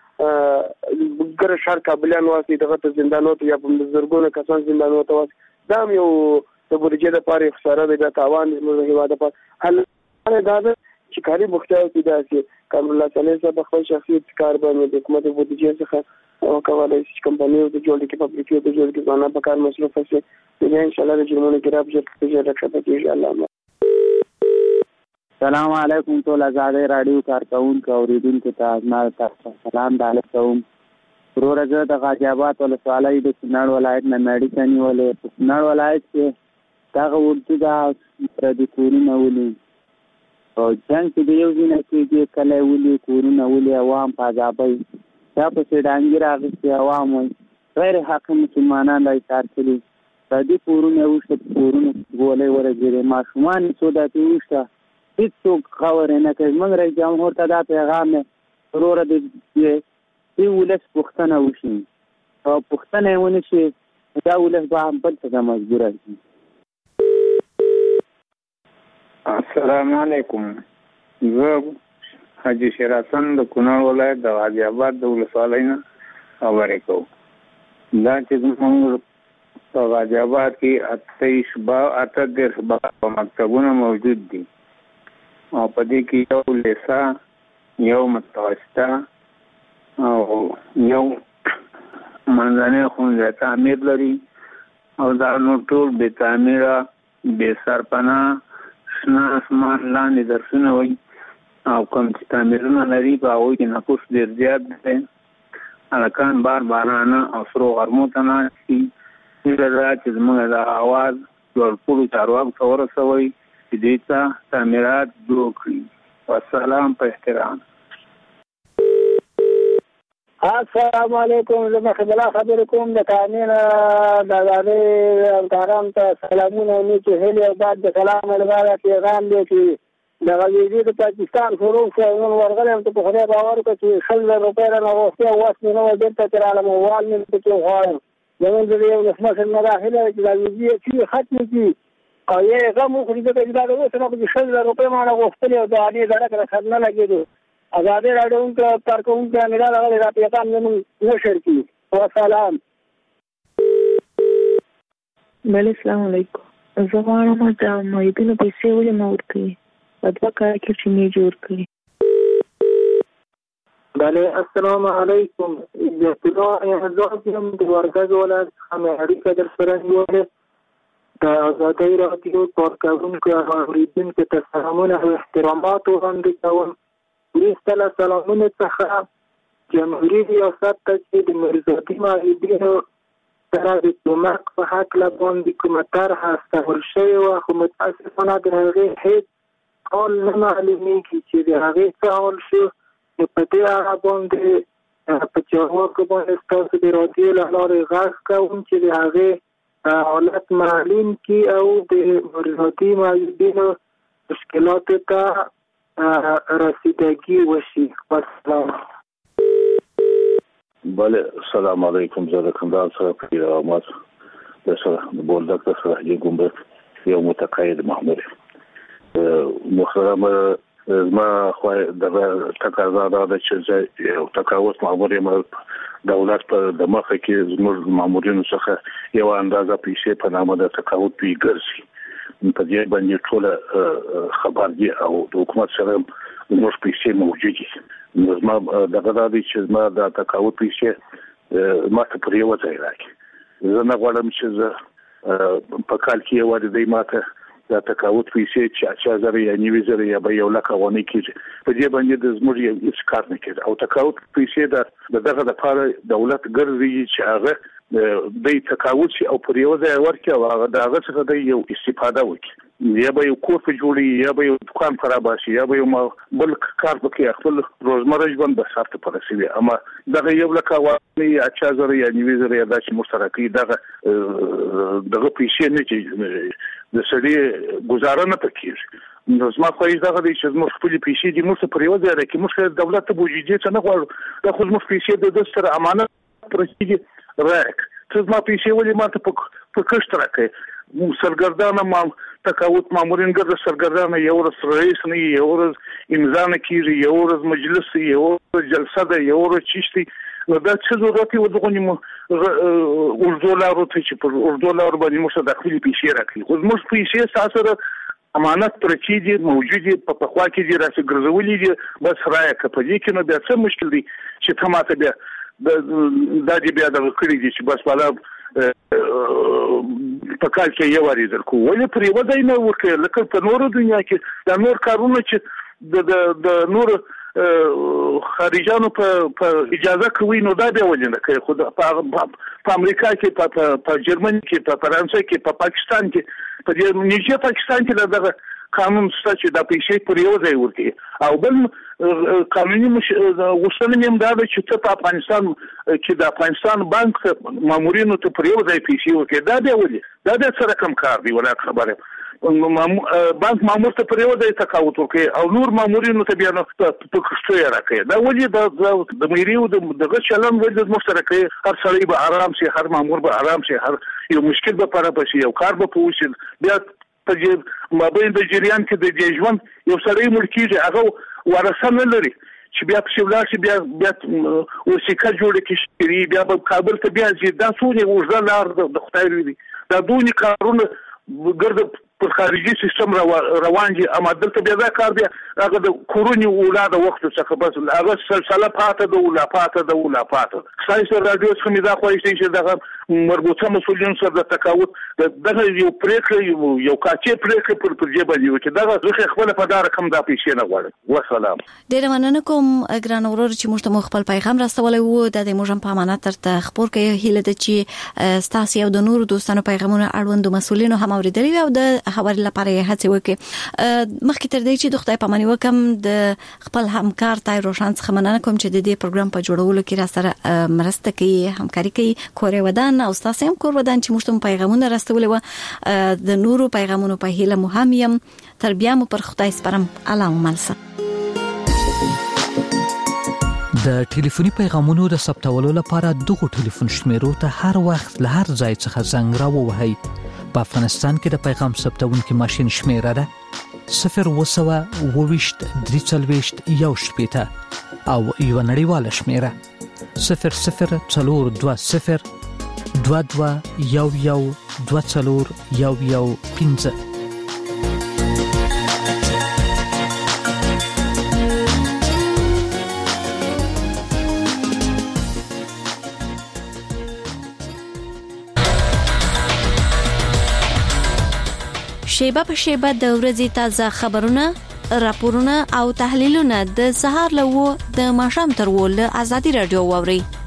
Speaker 16: ګره شهر کابلیان واسي دغه ته زندانو ته یا په زرګونو کسان زندانو ته واسي. دا هم یو د بودیجې دپاره یو خساره دی. دا تاوان دی زموږ د هېواد دپاره. حل دا ده چې کاري بوختیاوو پیدا شي. که امرالله صالح صاحب په خپل شخصي ابتکار باندې د حکومت بودیجې څخه وکولی شي چې کمپنیو ته جوړ کړي فابریکې ته جوړ کړي ځوانان په کار مصروفه شي بیا انشاءالله د جرمونو ګراف ژر راکښته کېږي. الله
Speaker 18: سلام علیکم ټول ازادي رادیو کارکونکو اوریدونکو ته زما تاسو سلام دالک کوم. وروره زه د غازي آباد ولسوالۍ د کونړ ولایت نه مېډیسن ولې په کونړ ولایت کې دغه ورته د پردي کورونه ولي او څنګه چې د یو ځینې کې کله ولي کورونه ولي عوام په عذابي دا په سیډانګي راغلي عوام غیر حق مسلمانان لا ایثار کړي پردي کورونه وشته کورونه ګولې ورګري ماشومان سوداتي وشته هیڅوک خبرې نه کوي. موږ رئیس جمهور ته دا پیغام وروره د ولس پوښتنه وشي او پوښتنه یې ونه شي دا ولس به هم بل څه ته مجبوره شي.
Speaker 10: السلام علیکم. زه حاجي شیر حسن د کونړ ولایت د غازي آباد د ولسوالۍ نه خبرې کوم. دا چې زموږ په غازي آباد کې 38 مکتبونه موجود دي او په دې کې یو لیسا یو متوسطه او یو منځنی ښوونځی تعمیر لري او دا نور ټول بې تعمیره بې سرپناه شنه اسمان لاندې درسونه وایي او کوم چې تعمیرونه لري په هغوی کې نفوس ډېر زیات دی. هلکان بارانه او سرو غرمو ته ناست دي. هیله ده چې زموږ د اواز ټول چارواکو ته ورسوي چې دې ته تعمیرات جوړ کړي. والسلام په احترام.
Speaker 1: السلام علیکم. زه مخبلا خبرې کوم د قانون د ادارې همکارانو ته سلامونه نیکې هیلې او بعد د سلام لپاره پیغام دی چې دغه ویزې د پاکستان شروع شوه. نن ورغلی یم ته په خدای باور وکړه چې 100,000 روپۍ رانه غوښتې او وس مې نه وه بېرته چې رالم وال مې پکې وغواړم. زمونږ د یو ولسمشر نه دا هیله ده چې دا ویزې چې ختمې کړي او یا یې غم وخوري ځکه چې دا د اوس نه پکې 100,000 روپۍ ما نه غوښتلې او د هغې ډډه کړه سر نه لګېدو. ازادي راډیو کارکونکو امیر هغه د پیغام زموږ نشر کړي. والسلام.
Speaker 17: بله السلام علیکم. زه غواړم د معیدینو پیسې ولې نه ورکوي په 2 کال کې چې مې جوړ کړي.
Speaker 19: بله السلام علیکم. د اطلاع اعزاز یم د ورګز ولایت څخه مې اړیکه در سره نیولې. د ازادي راډیو کارکونکو او اورېدونکو ته سلامونه او احترامات وړاندې کوم. وروسته له سلامونو څخه جمهوري ریاست ته چې د مرزادي معیدینو سره د کومک په هکله باندې کومه طرحه استول شوې وه، خو متاسفانه د هغې هېڅ حال نه معلومېږي چې د هغې څه حال شو. نو په دې اړه باندې په چارواکو باندې ستاسو د راډیو له لارې غږ کوم چې د هغې حالت معلوم کړي او د مرزادي معیدینو مشکلاتو ته رسیدگی وشي. والسلام.
Speaker 22: بله السلام علیکم. زه د کندهار څخه پیر احمد د بولدک څخه د ګمرک یو متقاعد محمود. محترم زما خو د تقاضا ده چې زه یو تقاوت مامور یم. دولت په د مخه کې زموږ مامورینو څخه یو اندازه پیسې په نامه د تقاوت پی ګرځي. په دې باندې ټول خبر دي او د حکومت سره موږ پیسې موجود دي. نو زما دغه دا دي چې زما د تقاوت پیسې ماته پر یو ځای راکړي. زه نه غواړم چې زه په کال کې یو د دې ماته د تقاوت پیسې چې 80,000 یا 90,000 یا به 1,00,000 ونی کېږي. په دې باندې د زموږ هیڅ کار نه کېږي او تقاوت پیسې دغه لپاره دولت ګرځي چې هغه د تقاوت او پر یو ځای ورکړي او هغه د هغه څخه د یو استفاده وکړي. یا به یو کور په جوړي یا به یو دکان خراب شي یا به یو بل کار پکې خپل روزمره ژوند به سخت پرسوي. اما دغه 1,00,000 ونی 80,000 یا 90,000 یا د مشترکي دغه پیسې نه چې د سړي گزاره نه پکېږي. نو زما خو یې دغه چې موږ خپل پیسې دي موږ پر یو ځای راکې موږ دولت ته بوجي څه نه غواړو. دا خو موږ پیسې د دستر امانت پرسیږي راک. څه زما پیسې ولې ماته په کښت راکې. سرګردانه ما تقاوت مامورین ګرځي سرګردانه یو ورځ رئیس نه یو ورځ امضا نه کیږي یو ورځ مجلس یو ورځ جلسه ده یو ورځ چشتي. نو دا څه ضرورت و دغه مو اردو لارو ته چې په اردو لارو باندې موږ د خپل پیسې راکړي. خو موږ پیسې ساسره امانت پرچې دي موجودي په خوا کې دي راځي ګرځولې دي بس رایا کپلې کې نو بیا څه مشکل دي چې تماته بیا د دې بیا د کړی دي چې بس بالا په کال کې یو وری درکو ولې پر یو ځای نه ورکه لکه په نورو دنیا کې د نور کارونه چې د نور خارجانو په اجازه کوي نو دا به ولې نه کوي. خو په امریکا کې په جرمني کې په فرانسې کې په پاکستان کې په دې نیجه پاکستان کې دغه قانون شته چې د پیسې پر یو ځای ورکړي او بل قانوني غوښتنه هم دا ده چې ته په افغانستان کې د افغانستان بانک مامورینو ته پر یو ځای پیسې ورکړي. دا به ولې دا د سره کم کار دی ولا خبره. بانک مامور ته پر یو ځای تقاوت ورکړي او نور مامورینو ته بیا په کښتو یې راکړي. دا ولې د میریو دغه چلن ولې مشترکه هر سړی به آرام شي هر مامور به آرام شي هر یو مشکل به پر پشي یو کار به پوښي بیا په مابین د جریان کې د دې ژوند یو سړی مړ کېږي هغه ورثه نه لري چې بیا په شولار شي بیا وسیکه جوړ کړي بیا په کابل ته بیا ځي. دا څونه وژل لار د خدای لري. دا دونی کارونه ګرد پر خارجي سیستم روان دي. اما دلته بیا دا کار دی هغه د کورونی اولاد وخت څخه بس هغه سلسله پاته د ولا پاته ساينس رادیو څخه دا خوښ شي چې دا مربوطه مسؤلین سره د تقاعد دغه یو پریکړه یو کاچې پریکړه پر جبه دی چې دغه ځکه خپل په دار کم د پیسې نه غواړي. والسلام.
Speaker 8: ډیر مننه کوم ګران اورور چې موږ ته خپل پیغام راستولای وو د موږ په امانت ترته خبر کوي هیله ده چې ستاسو او د نور دوستانو پیغامونه اړوند مسؤلینو هم اوریدلی او د خبرې لپاره هڅه وکړي. مخکې تر دې چې د خدای پاماني وکم د خپل همکار تای روشن څخه مننه کوم چې د دې پروګرام په جوړولو کې را سره مرسته کوي، همکاري کوي. کورې ودان او تاسو هم کور ودان چې موږ ته پیغامونه راستولې و د نورو پیغامونو په هیله مهم یم. تر بیا مو پر خدای سپارم. الله ملسه.
Speaker 13: د ټلیفوني پیغامونو د ثبتولو لپاره دغه ټلیفون شمیرو ته هر وخت له هر ځای څخه زنګ راووهئ. په افغانستان کې د پیغام ثبتونکو ماشين شمیره ده 020 340 1 او یو نړیواله شمیره 0042 22 11 24 11
Speaker 8: شیبه په شیبه د ورځې تازه خبرونه، راپورونه او تحلیلونه د سهار له و د ماښام تر و له آزادي رادیو واوري.